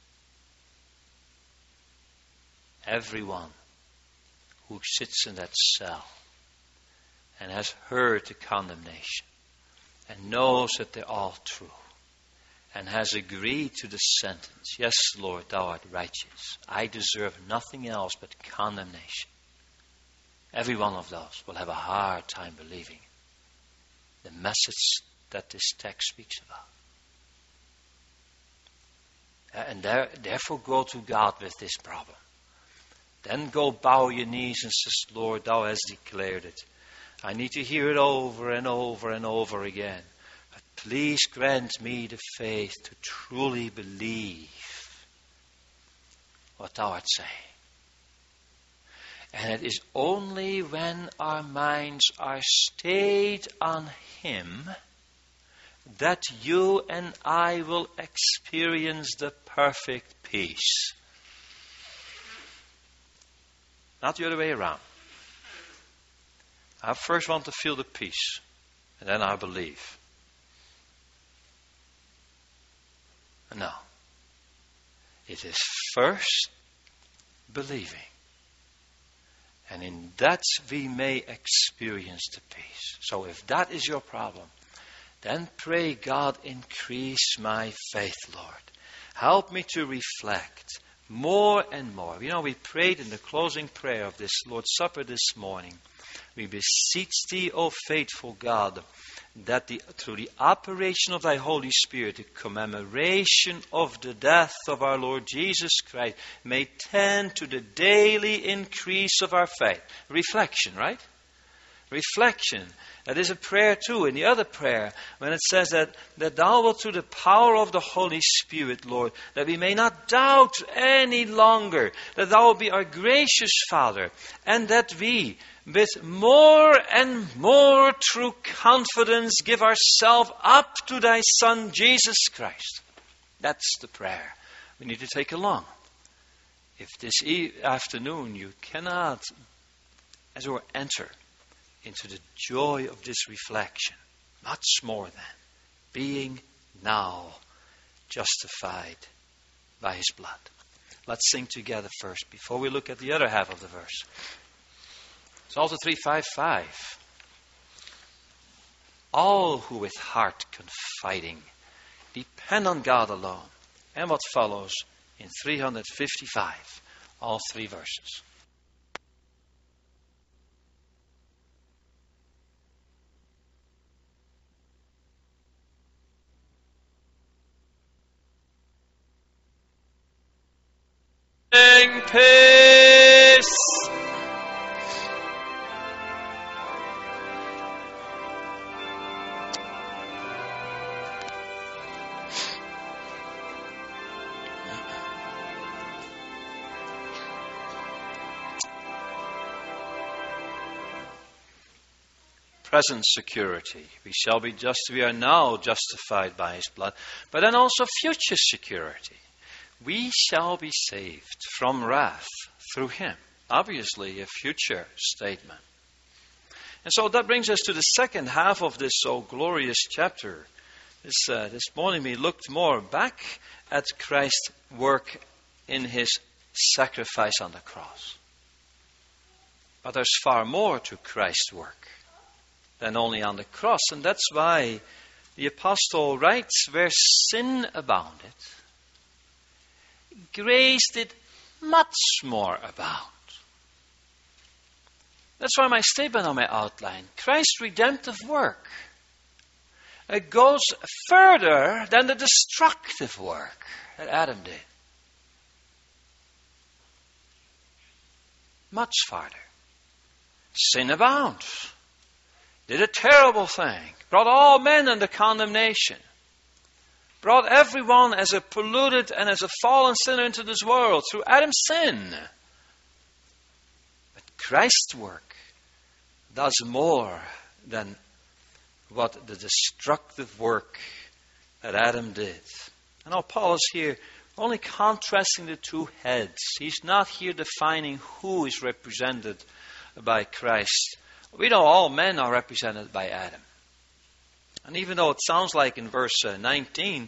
Everyone who sits in that cell and has heard the condemnation and knows that they're all true and has agreed to the sentence, yes, Lord, thou art righteous. I deserve nothing else but condemnation. Every one of those will have a hard time believing the message that this text speaks about. And therefore go to God with this problem. Then go bow your knees and say, Lord, thou hast declared it. I need to hear it over and over and over again. But please grant me the faith to truly believe what thou art saying. And it is only when our minds are stayed on Him that you and I will experience the perfect peace. Not the other way around. I first want to feel the peace, and then I believe. No. It is first believing. And in that we may experience the peace. So if that is your problem, then pray, God, increase my faith, Lord. Help me to reflect more and more. You know, we prayed in the closing prayer of this Lord's Supper this morning. We beseech Thee, O faithful God, that through the operation of Thy Holy Spirit, the commemoration of the death of our Lord Jesus Christ may tend to the daily increase of our faith. Reflection, right? Reflection. That is a prayer too. In the other prayer, when it says that Thou wilt through the power of the Holy Spirit, Lord, that we may not doubt any longer, that Thou wilt be our gracious Father, and that we, with more and more true confidence, give ourselves up to Thy Son, Jesus Christ. That's the prayer we need to take along. If this afternoon you cannot, as it were, enter into the joy of this reflection, much more than being now justified by His blood. Let's sing together first before we look at the other half of the verse. Psalm 355. All who with heart confiding depend on God alone. And what follows in 355, all three verses. Peace. present security. We are now justified by His blood. But then also future security. We shall be saved from wrath through Him. Obviously, a future statement. And so that brings us to the second half of this so glorious chapter. This morning we looked more back at Christ's work in His sacrifice on the cross. But there's far more to Christ's work than only on the cross. And that's why the apostle writes, where sin abounded, grace did much more abound. That's why my statement on my outline, Christ's redemptive work, it goes further than the destructive work that Adam did. Much farther. Sin abound. Did a terrible thing. Brought all men under condemnation. Brought everyone as a polluted and as a fallen sinner into this world through Adam's sin. But Christ's work does more than what the destructive work that Adam did. I know Paul is here only contrasting the two heads. He's not here defining who is represented by Christ. We know all men are represented by Adam. And even though it sounds like in verse 19,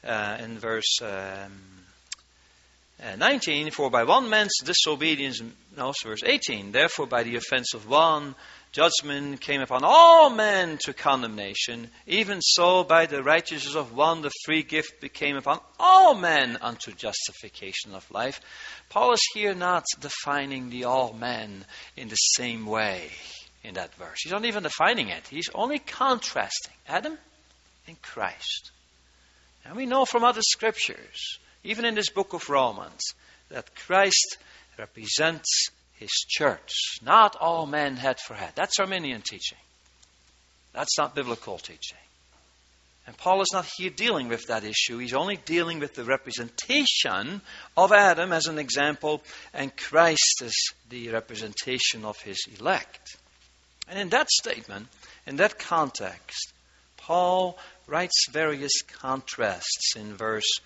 for by one man's disobedience, no, verse 18, therefore by the offense of one, judgment came upon all men to condemnation. Even so, by the righteousness of one, the free gift became upon all men unto justification of life. Paul is here not defining the all men in the same way in that verse. He's not even defining it. He's only contrasting Adam and Christ. And we know from other scriptures, even in this book of Romans, that Christ represents His church. Not all men head for head. That's Arminian teaching. That's not biblical teaching. And Paul is not here dealing with that issue. He's only dealing with the representation of Adam as an example, and Christ as the representation of His elect. And in that statement, in that context, Paul writes various contrasts in verse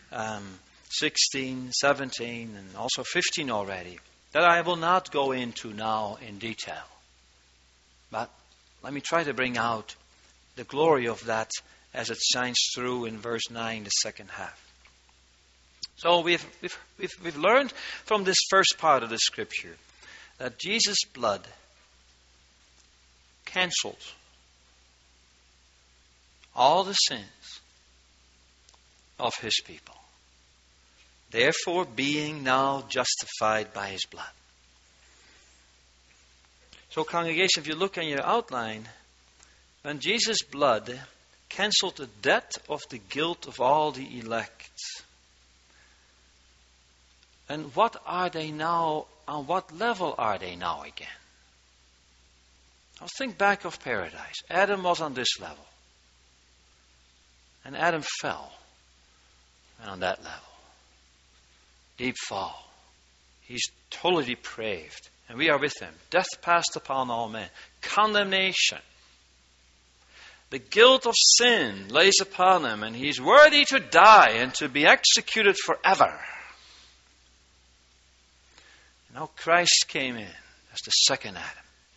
16, 17, and also 15 already, that I will not go into now in detail. But let me try to bring out the glory of that as it shines through in verse 9, the second half. So we've learned from this first part of the scripture that Jesus' blood canceled all the sins of His people. Therefore, being now justified by His blood. So, congregation, if you look in your outline, when Jesus' blood canceled the debt of the guilt of all the elect, and what are they now, on what level are they now again? Now think back of paradise. Adam was on this level. And Adam fell. And on that level. Deep fall. He's totally depraved. And we are with him. Death passed upon all men. Condemnation. The guilt of sin lays upon him. And he's worthy to die and to be executed forever. And now Christ came in as the second Adam.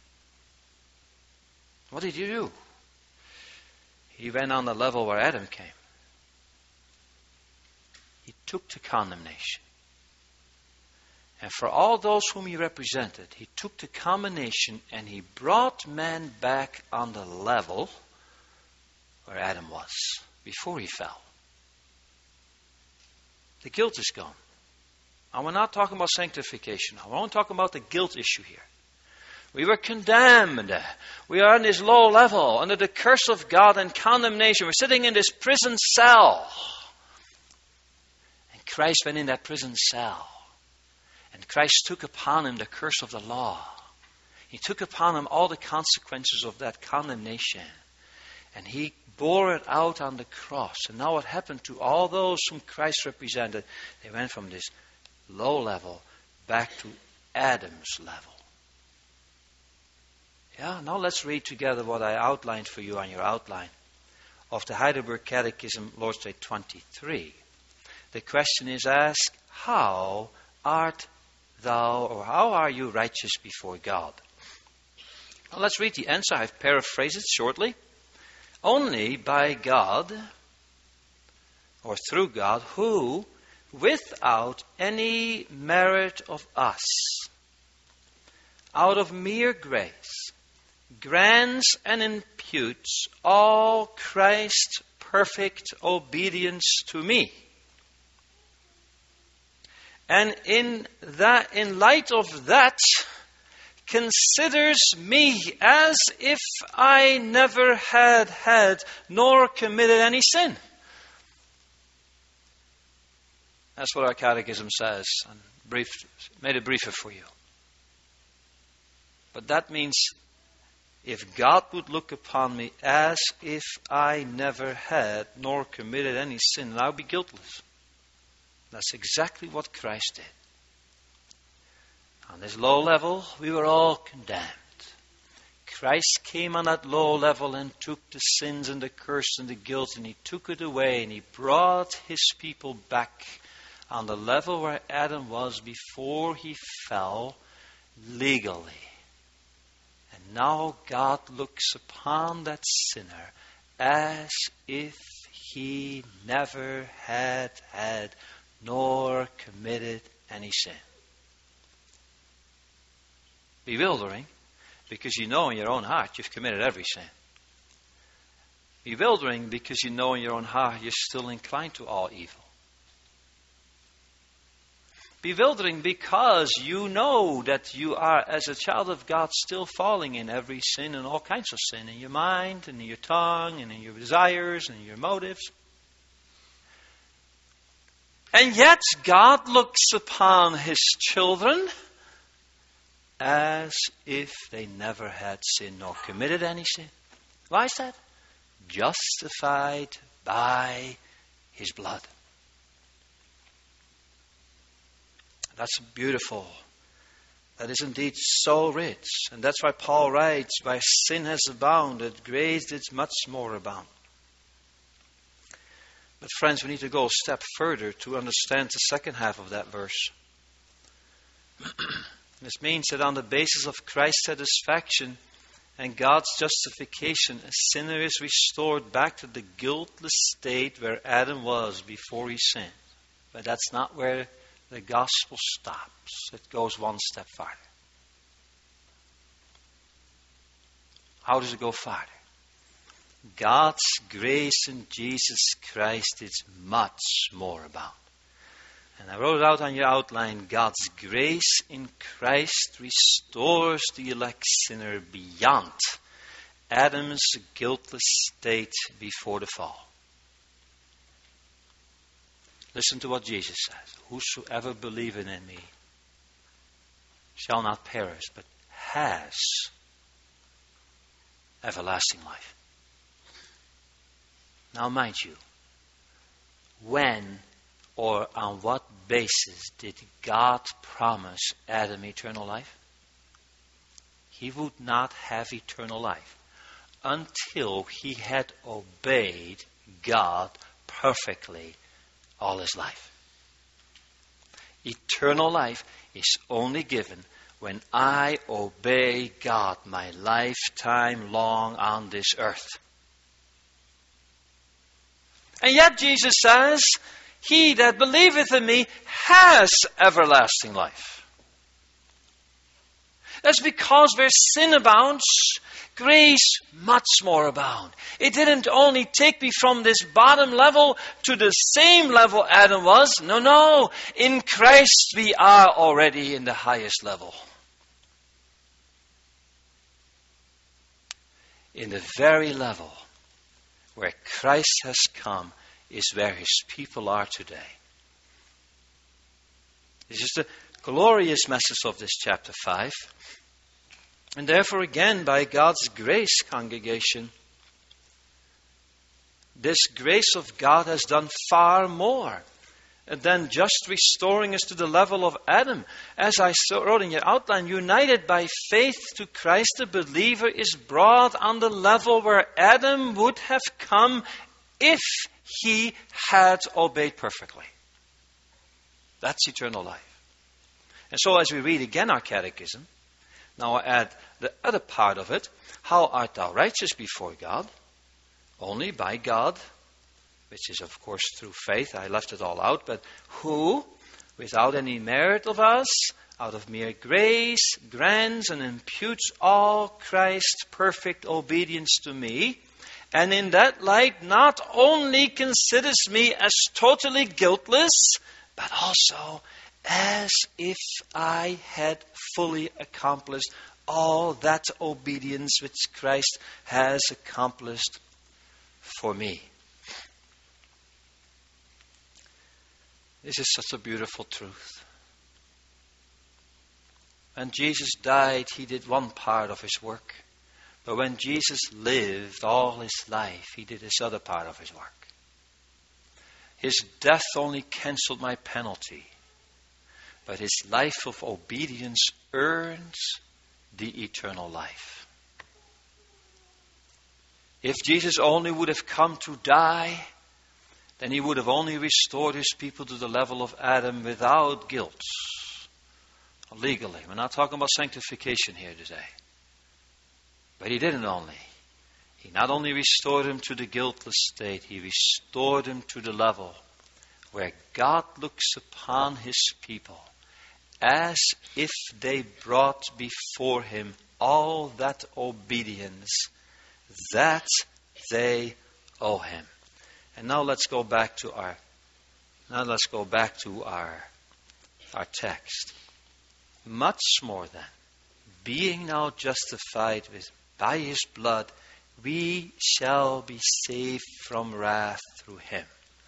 What did he do? He went on the level where Adam came. He took the condemnation. And for all those whom he represented, he took the condemnation and he brought man back on the level where Adam was before he fell. The guilt is gone. And we're not talking about sanctification now. We're only talking about the guilt issue here. We were condemned. We are on this low level, under the curse of God and condemnation. We're sitting in this prison cell. And Christ went in that prison cell. And Christ took upon him the curse of the law. He took upon him all the consequences of that condemnation. And he bore it out on the cross. And now what happened to all those whom Christ represented? They went from this low level back to Adam's level. Yeah, now let's read together what I outlined for you on your outline of the Heidelberg Catechism, Lord's Day 23. The question is asked, how art thou, or how are you righteous before God? Well, let's read the answer. I've paraphrased it shortly. Only by God, or through God, who, without any merit of us, out of mere grace, grants and imputes all Christ's perfect obedience to me. And in light of that, considers me as if I never had nor committed any sin. That's what our catechism says. And made it briefer for you. But that means if God would look upon me as if I never had nor committed any sin, then I would be guiltless. That's exactly what Christ did. On this low level, we were all condemned. Christ came on that low level and took the sins and the curse and the guilt, and He took it away, and He brought His people back on the level where Adam was before he fell legally. And now God looks upon that sinner as if he never had nor committed any sin. Bewildering, because you know in your own heart you've committed every sin. Bewildering, because you know in your own heart you're still inclined to all evil. Bewildering, because you know that you are, as a child of God, still falling in every sin and all kinds of sin, in your mind, and in your tongue, and in your desires, and in your motives. And yet God looks upon His children as if they never had sinned nor committed any sin. Why is that? Justified by His blood. That's beautiful. That is indeed so rich. And that's why Paul writes, where sin has abounded, grace did much more abound. But friends, we need to go a step further to understand the second half of that verse. This means that on the basis of Christ's satisfaction and God's justification, a sinner is restored back to the guiltless state where Adam was before he sinned. But that's not where the gospel stops. It goes one step farther. How does it go farther? God's grace in Jesus Christ is much more abound. And I wrote it out on your outline. God's grace in Christ restores the elect sinner beyond Adam's guiltless state before the fall. Listen to what Jesus says. Whosoever believeth in me shall not perish, but has everlasting life. Now mind you, when or on what basis did God promise Adam eternal life? He would not have eternal life until he had obeyed God perfectly all his life. Eternal life is only given when I obey God my lifetime long on this earth. And yet Jesus says, he that believeth in me has everlasting life. That's because where sin abounds, grace much more abound. It didn't only take me from this bottom level to the same level Adam was. No. In Christ we are already in the highest level. In the very level where Christ has come is where His people are today. This is the glorious message of this chapter 5. And therefore again, by God's grace, congregation, this grace of God has done far more than just restoring us to the level of Adam. As I wrote in your outline, united by faith to Christ, the believer is brought on the level where Adam would have come if he had obeyed perfectly. That's eternal life. And so as we read again our catechism, now I add the other part of it. How art thou righteous before God? Only by God, which is of course through faith. I left it all out. But who, without any merit of us, out of mere grace, grants and imputes all Christ's perfect obedience to me, and in that light not only considers me as totally guiltless, but also as if I had fully accomplished all that obedience which Christ has accomplished for me. This is such a beautiful truth. When Jesus died, he did one part of his work. But when Jesus lived all his life, he did this other part of his work. His death only canceled my penalty, but his life of obedience earns the eternal life. If Jesus only would have come to die, then he would have only restored his people to the level of Adam without guilt. Legally. We're not talking about sanctification here today. But he didn't only. He not only restored him to the guiltless state, he restored him to the level where God looks upon his people as if they brought before him all that obedience that they owe him. And now let's go back to our text. Much more than being now justified by his blood, we shall be saved from wrath through him.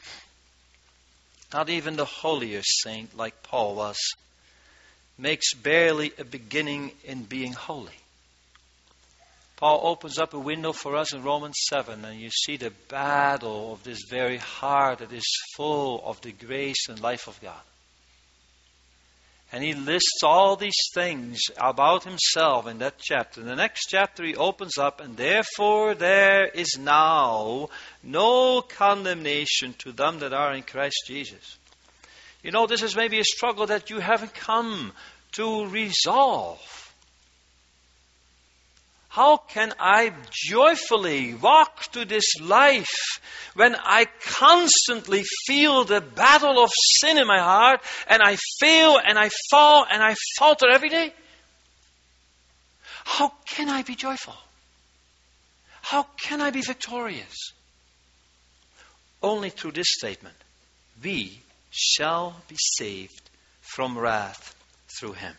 Not even the holiest saint, like Paul was, makes barely a beginning in being holy. Paul opens up a window for us in Romans 7, and you see the battle of this very heart that is full of the grace and life of God. And he lists all these things about himself in that chapter. In the next chapter he opens up, and therefore there is now no condemnation to them that are in Christ Jesus. You know, this is maybe a struggle that you haven't come to resolve. How can I joyfully walk through this life when I constantly feel the battle of sin in my heart, and I fail and I fall and I falter every day? How can I be joyful? How can I be victorious? Only through this statement: we shall be saved from wrath through him.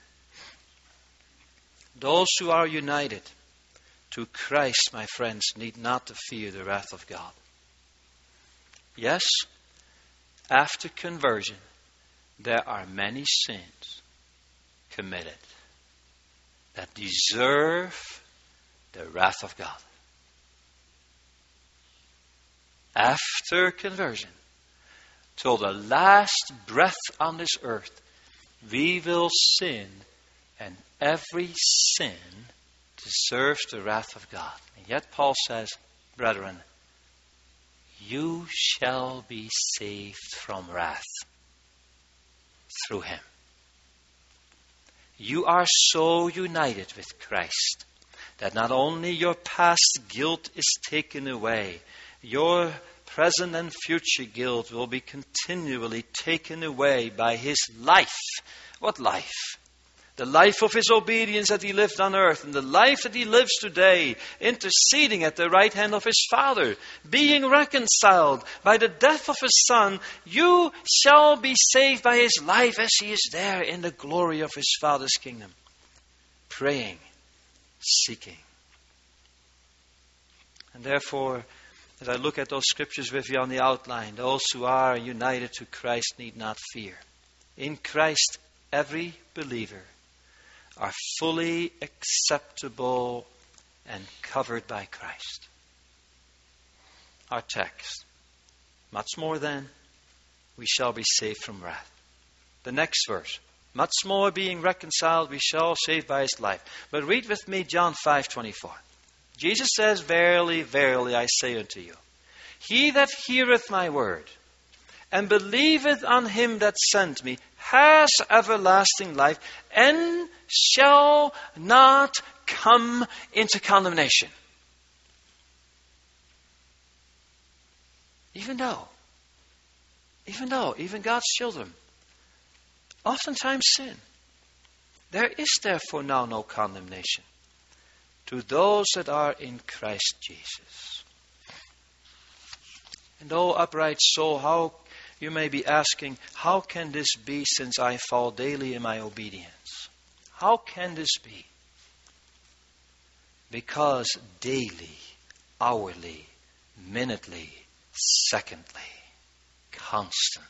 Those who are united to Christ, my friends, need not to fear the wrath of God. Yes, after conversion, there are many sins committed that deserve the wrath of God. After conversion, till the last breath on this earth, we will sin, and every sin deserves the wrath of God. And yet Paul says, brethren, you shall be saved from wrath through him. You are so united with Christ that not only your past guilt is taken away, your present and future guilt will be continually taken away by his life. What life? The life of his obedience that he lived on earth, and the life that he lives today, interceding at the right hand of his Father, being reconciled by the death of his Son. You shall be saved by his life as he is there in the glory of his Father's kingdom, praying, seeking. And therefore, as I look at those scriptures with you on the outline, those who are united to Christ need not fear. In Christ, every believer are fully acceptable and covered by Christ. Our text: much more than we shall be saved from wrath. The next verse. Much more being reconciled, we shall save by his life. But read with me John 5:24. Jesus says, Verily, verily, I say unto you, he that heareth my word, and believeth on him that sent me, has everlasting life, and shall not come into condemnation. Even God's children oftentimes sin. There is therefore now no condemnation to those that are in Christ Jesus. And O upright soul, how you may be asking, how can this be since I fall daily in my obedience? How can this be? Because daily, hourly, minutely, secondly, constantly,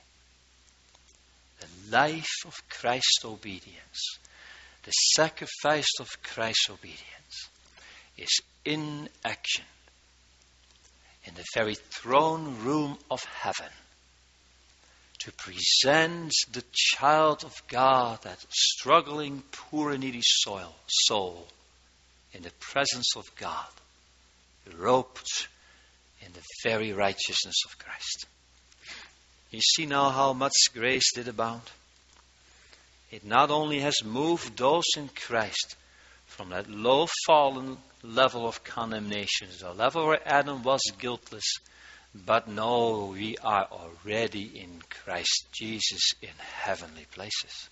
the life of Christ's obedience, the sacrifice of Christ's obedience, is in action in the very throne room of heaven to present the child of God, that struggling, poor and needy soul, in the presence of God, robed in the very righteousness of Christ. You see now how much grace did abound. It not only has moved those in Christ from that low fallen level of condemnation, the level where Adam was guiltless, but no, we are already in Christ Jesus in heavenly places.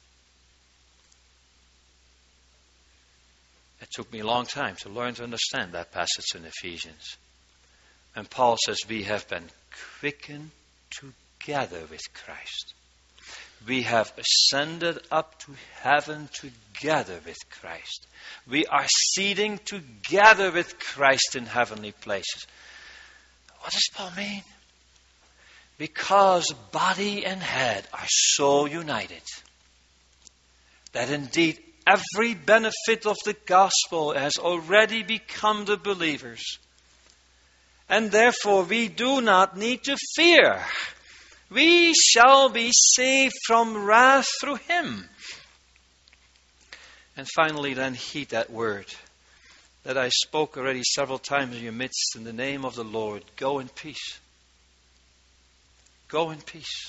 It took me a long time to learn to understand that passage in Ephesians. And Paul says we have been quickened together with Christ. We have ascended up to heaven together with Christ. We are seating together with Christ in heavenly places. What does Paul mean? Because body and head are so united that indeed every benefit of the gospel has already become the believers. And therefore we do not need to fear. We shall be saved from wrath through him. And finally then, heed that word that I spoke already several times in your midst, in the name of the Lord. Go in peace. Go in peace.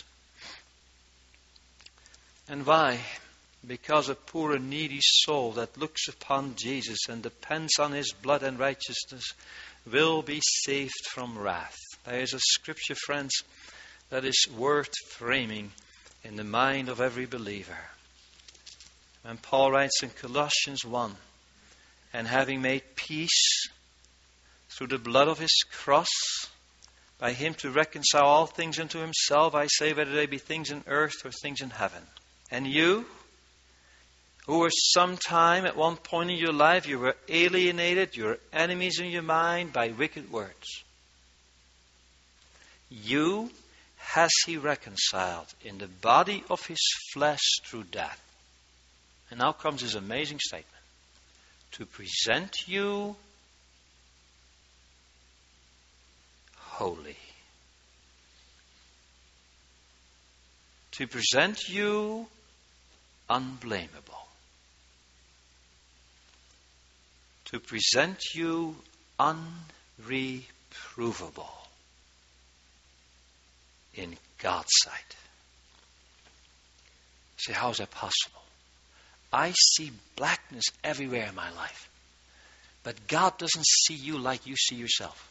And why? Because a poor and needy soul that looks upon Jesus and depends on his blood and righteousness will be saved from wrath. There is a scripture, friends, that is worth framing in the mind of every believer. When Paul writes in Colossians 1, and having made peace through the blood of his cross, by him to reconcile all things unto himself, I say, whether they be things in earth or things in heaven. And you, who were sometime at one point in your life, you were alienated, you were enemies in your mind by wicked words. You has he reconciled in the body of his flesh through death. And now comes this amazing statement. To present you holy. To present you unblameable. To present you unreprovable in God's sight. You say, how is that possible? I see blackness everywhere in my life. But God doesn't see you like you see yourself.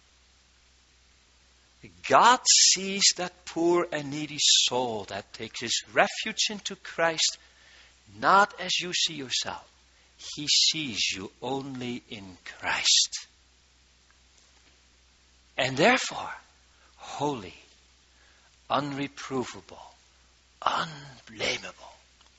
God sees that poor and needy soul that takes his refuge into Christ, not as you see yourself. He sees you only in Christ. And therefore, holy, unreprovable, unblameable.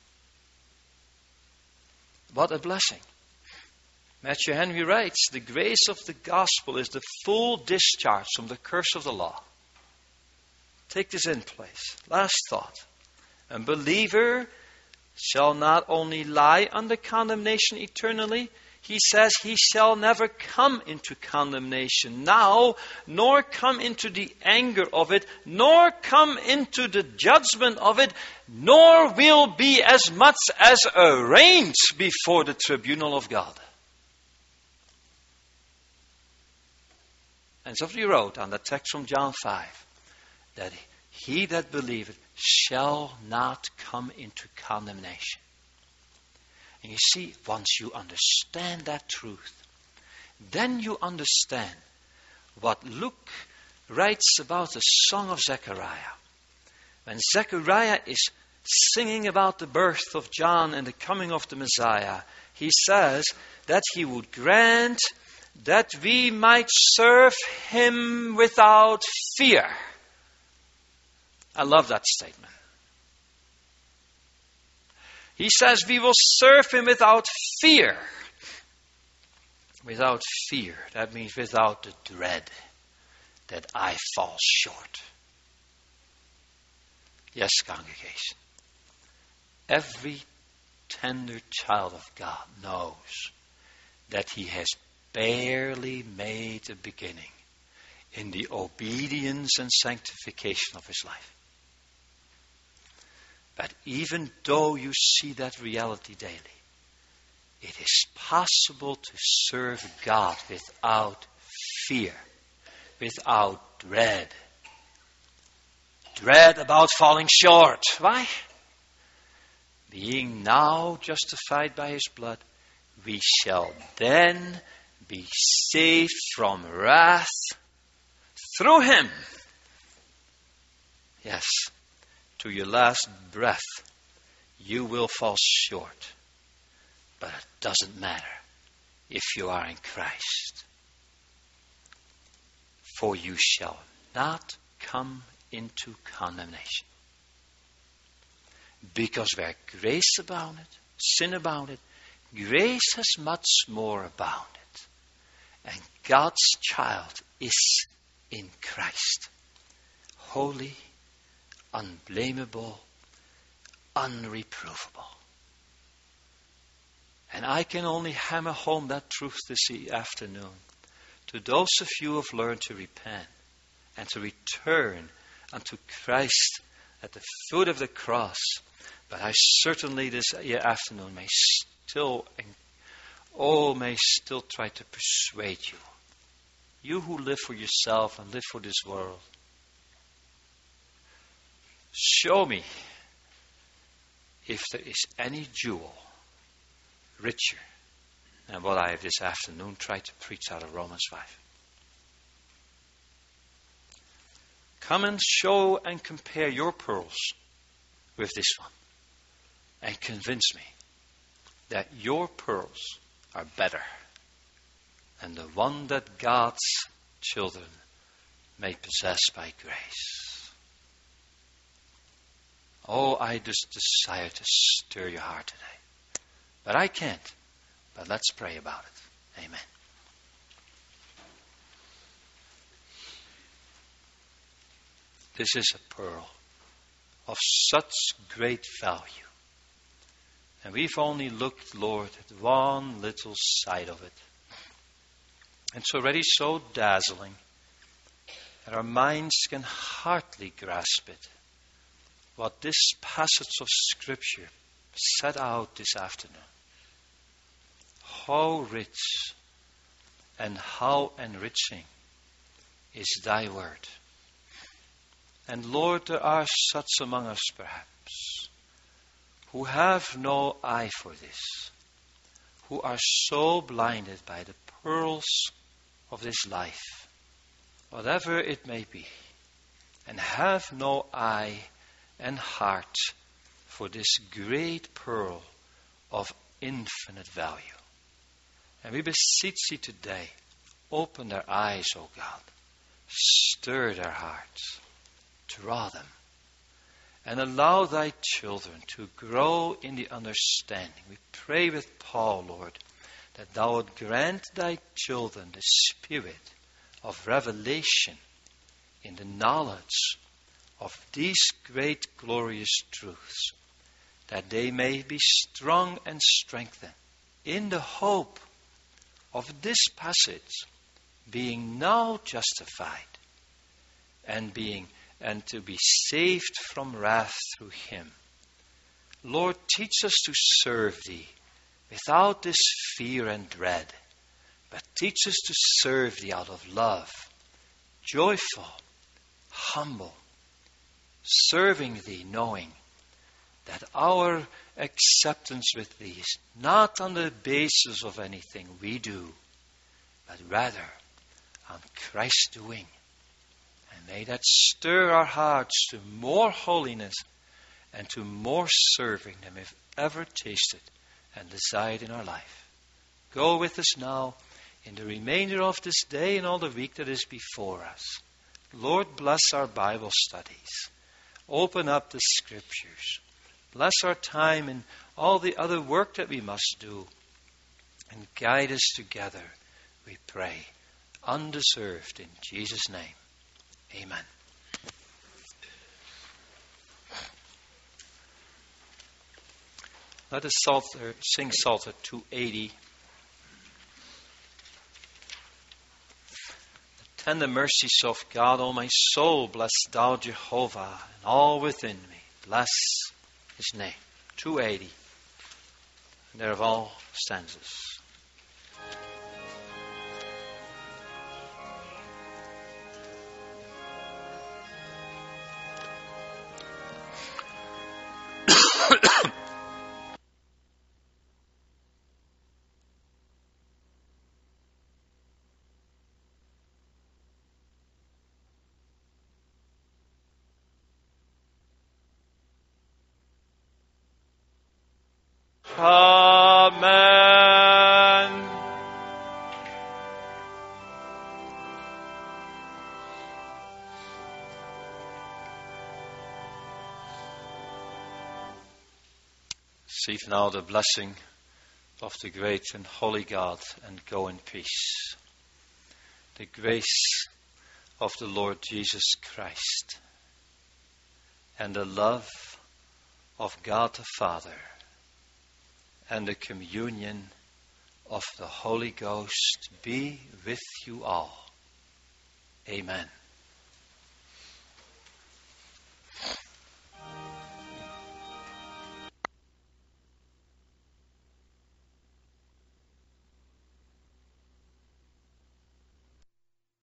What a blessing. Matthew Henry writes, the grace of the gospel is the full discharge from the curse of the law. Take this in place. Last thought. A believer shall not only lie under condemnation eternally, he says he shall never come into condemnation now, nor come into the anger of it, nor come into the judgment of it, nor will be as much as arraigned before the tribunal of God. And so he wrote on the text from John 5, that he that believeth shall not come into condemnation. And you see, once you understand that truth, then you understand what Luke writes about the song of Zechariah. When Zechariah is singing about the birth of John and the coming of the Messiah, he says that he would grant that we might serve him without fear. I love that statement. He says we will serve him without fear. Without fear. That means without the dread that I fall short. Yes, congregation. Every tender child of God knows that he has barely made a beginning in the obedience and sanctification of his life. But even though you see that reality daily, it is possible to serve God without fear, without dread. Dread about falling short. Why? Being now justified by his blood, we shall then be saved from wrath through him. Yes. To your last breath, you will fall short. But it doesn't matter if you are in Christ. For you shall not come into condemnation. Because where grace abounded, sin abounded, grace has much more abounded. And God's child is in Christ. Holy, unblameable, unreprovable. And I can only hammer home that truth this afternoon to those of you who have learned to repent and to return unto Christ at the foot of the cross. But I certainly this afternoon may still try to persuade you. You who live for yourself and live for this world. Show me if there is any jewel richer than what I have this afternoon tried to preach out of Romans 5. Come and show and compare your pearls with this one. And convince me that your pearls are better than the one that God's children may possess by grace. Oh, I just desire to stir your heart today. But I can't. But let's pray about it. Amen. This is a pearl of such great value. And we've only looked, Lord, at one little side of it. It's already so dazzling that our minds can hardly grasp it. What this passage of Scripture set out this afternoon. How rich and how enriching is thy word. And Lord, there are such among us perhaps who have no eye for this, who are so blinded by the pearls of this life, whatever it may be, and have no eye and heart for this great pearl of infinite value. And we beseech thee today, open their eyes, O God, stir their hearts, draw them, and allow thy children to grow in the understanding. We pray with Paul, Lord, that thou would grant thy children the spirit of revelation in the knowledge of these great glorious truths, that they may be strong and strengthened in the hope of this passage, being now justified and to be saved from wrath through him. Lord, teach us to serve thee without this fear and dread, but teach us to serve thee out of love, joyful, humble, serving thee, knowing that our acceptance with thee is not on the basis of anything we do, but rather on Christ's doing. And may that stir our hearts to more holiness and to more serving than we've ever tasted and desired in our life. Go with us now in the remainder of this day and all the week that is before us. Lord, bless our Bible studies. Open up the Scriptures. Bless our time and all the other work that we must do. And guide us together, we pray, undeserved in Jesus' name. Amen. Let us sing Psalter 280. The tender mercies of God, O my soul, bless thou Jehovah, and all within me. Bless his name. 280. And there are all stanzas. Amen. Receive now the blessing of the great and holy God, and go in peace. The grace of the Lord Jesus Christ and the love of God the Father and the communion of the Holy Ghost be with you all. Amen.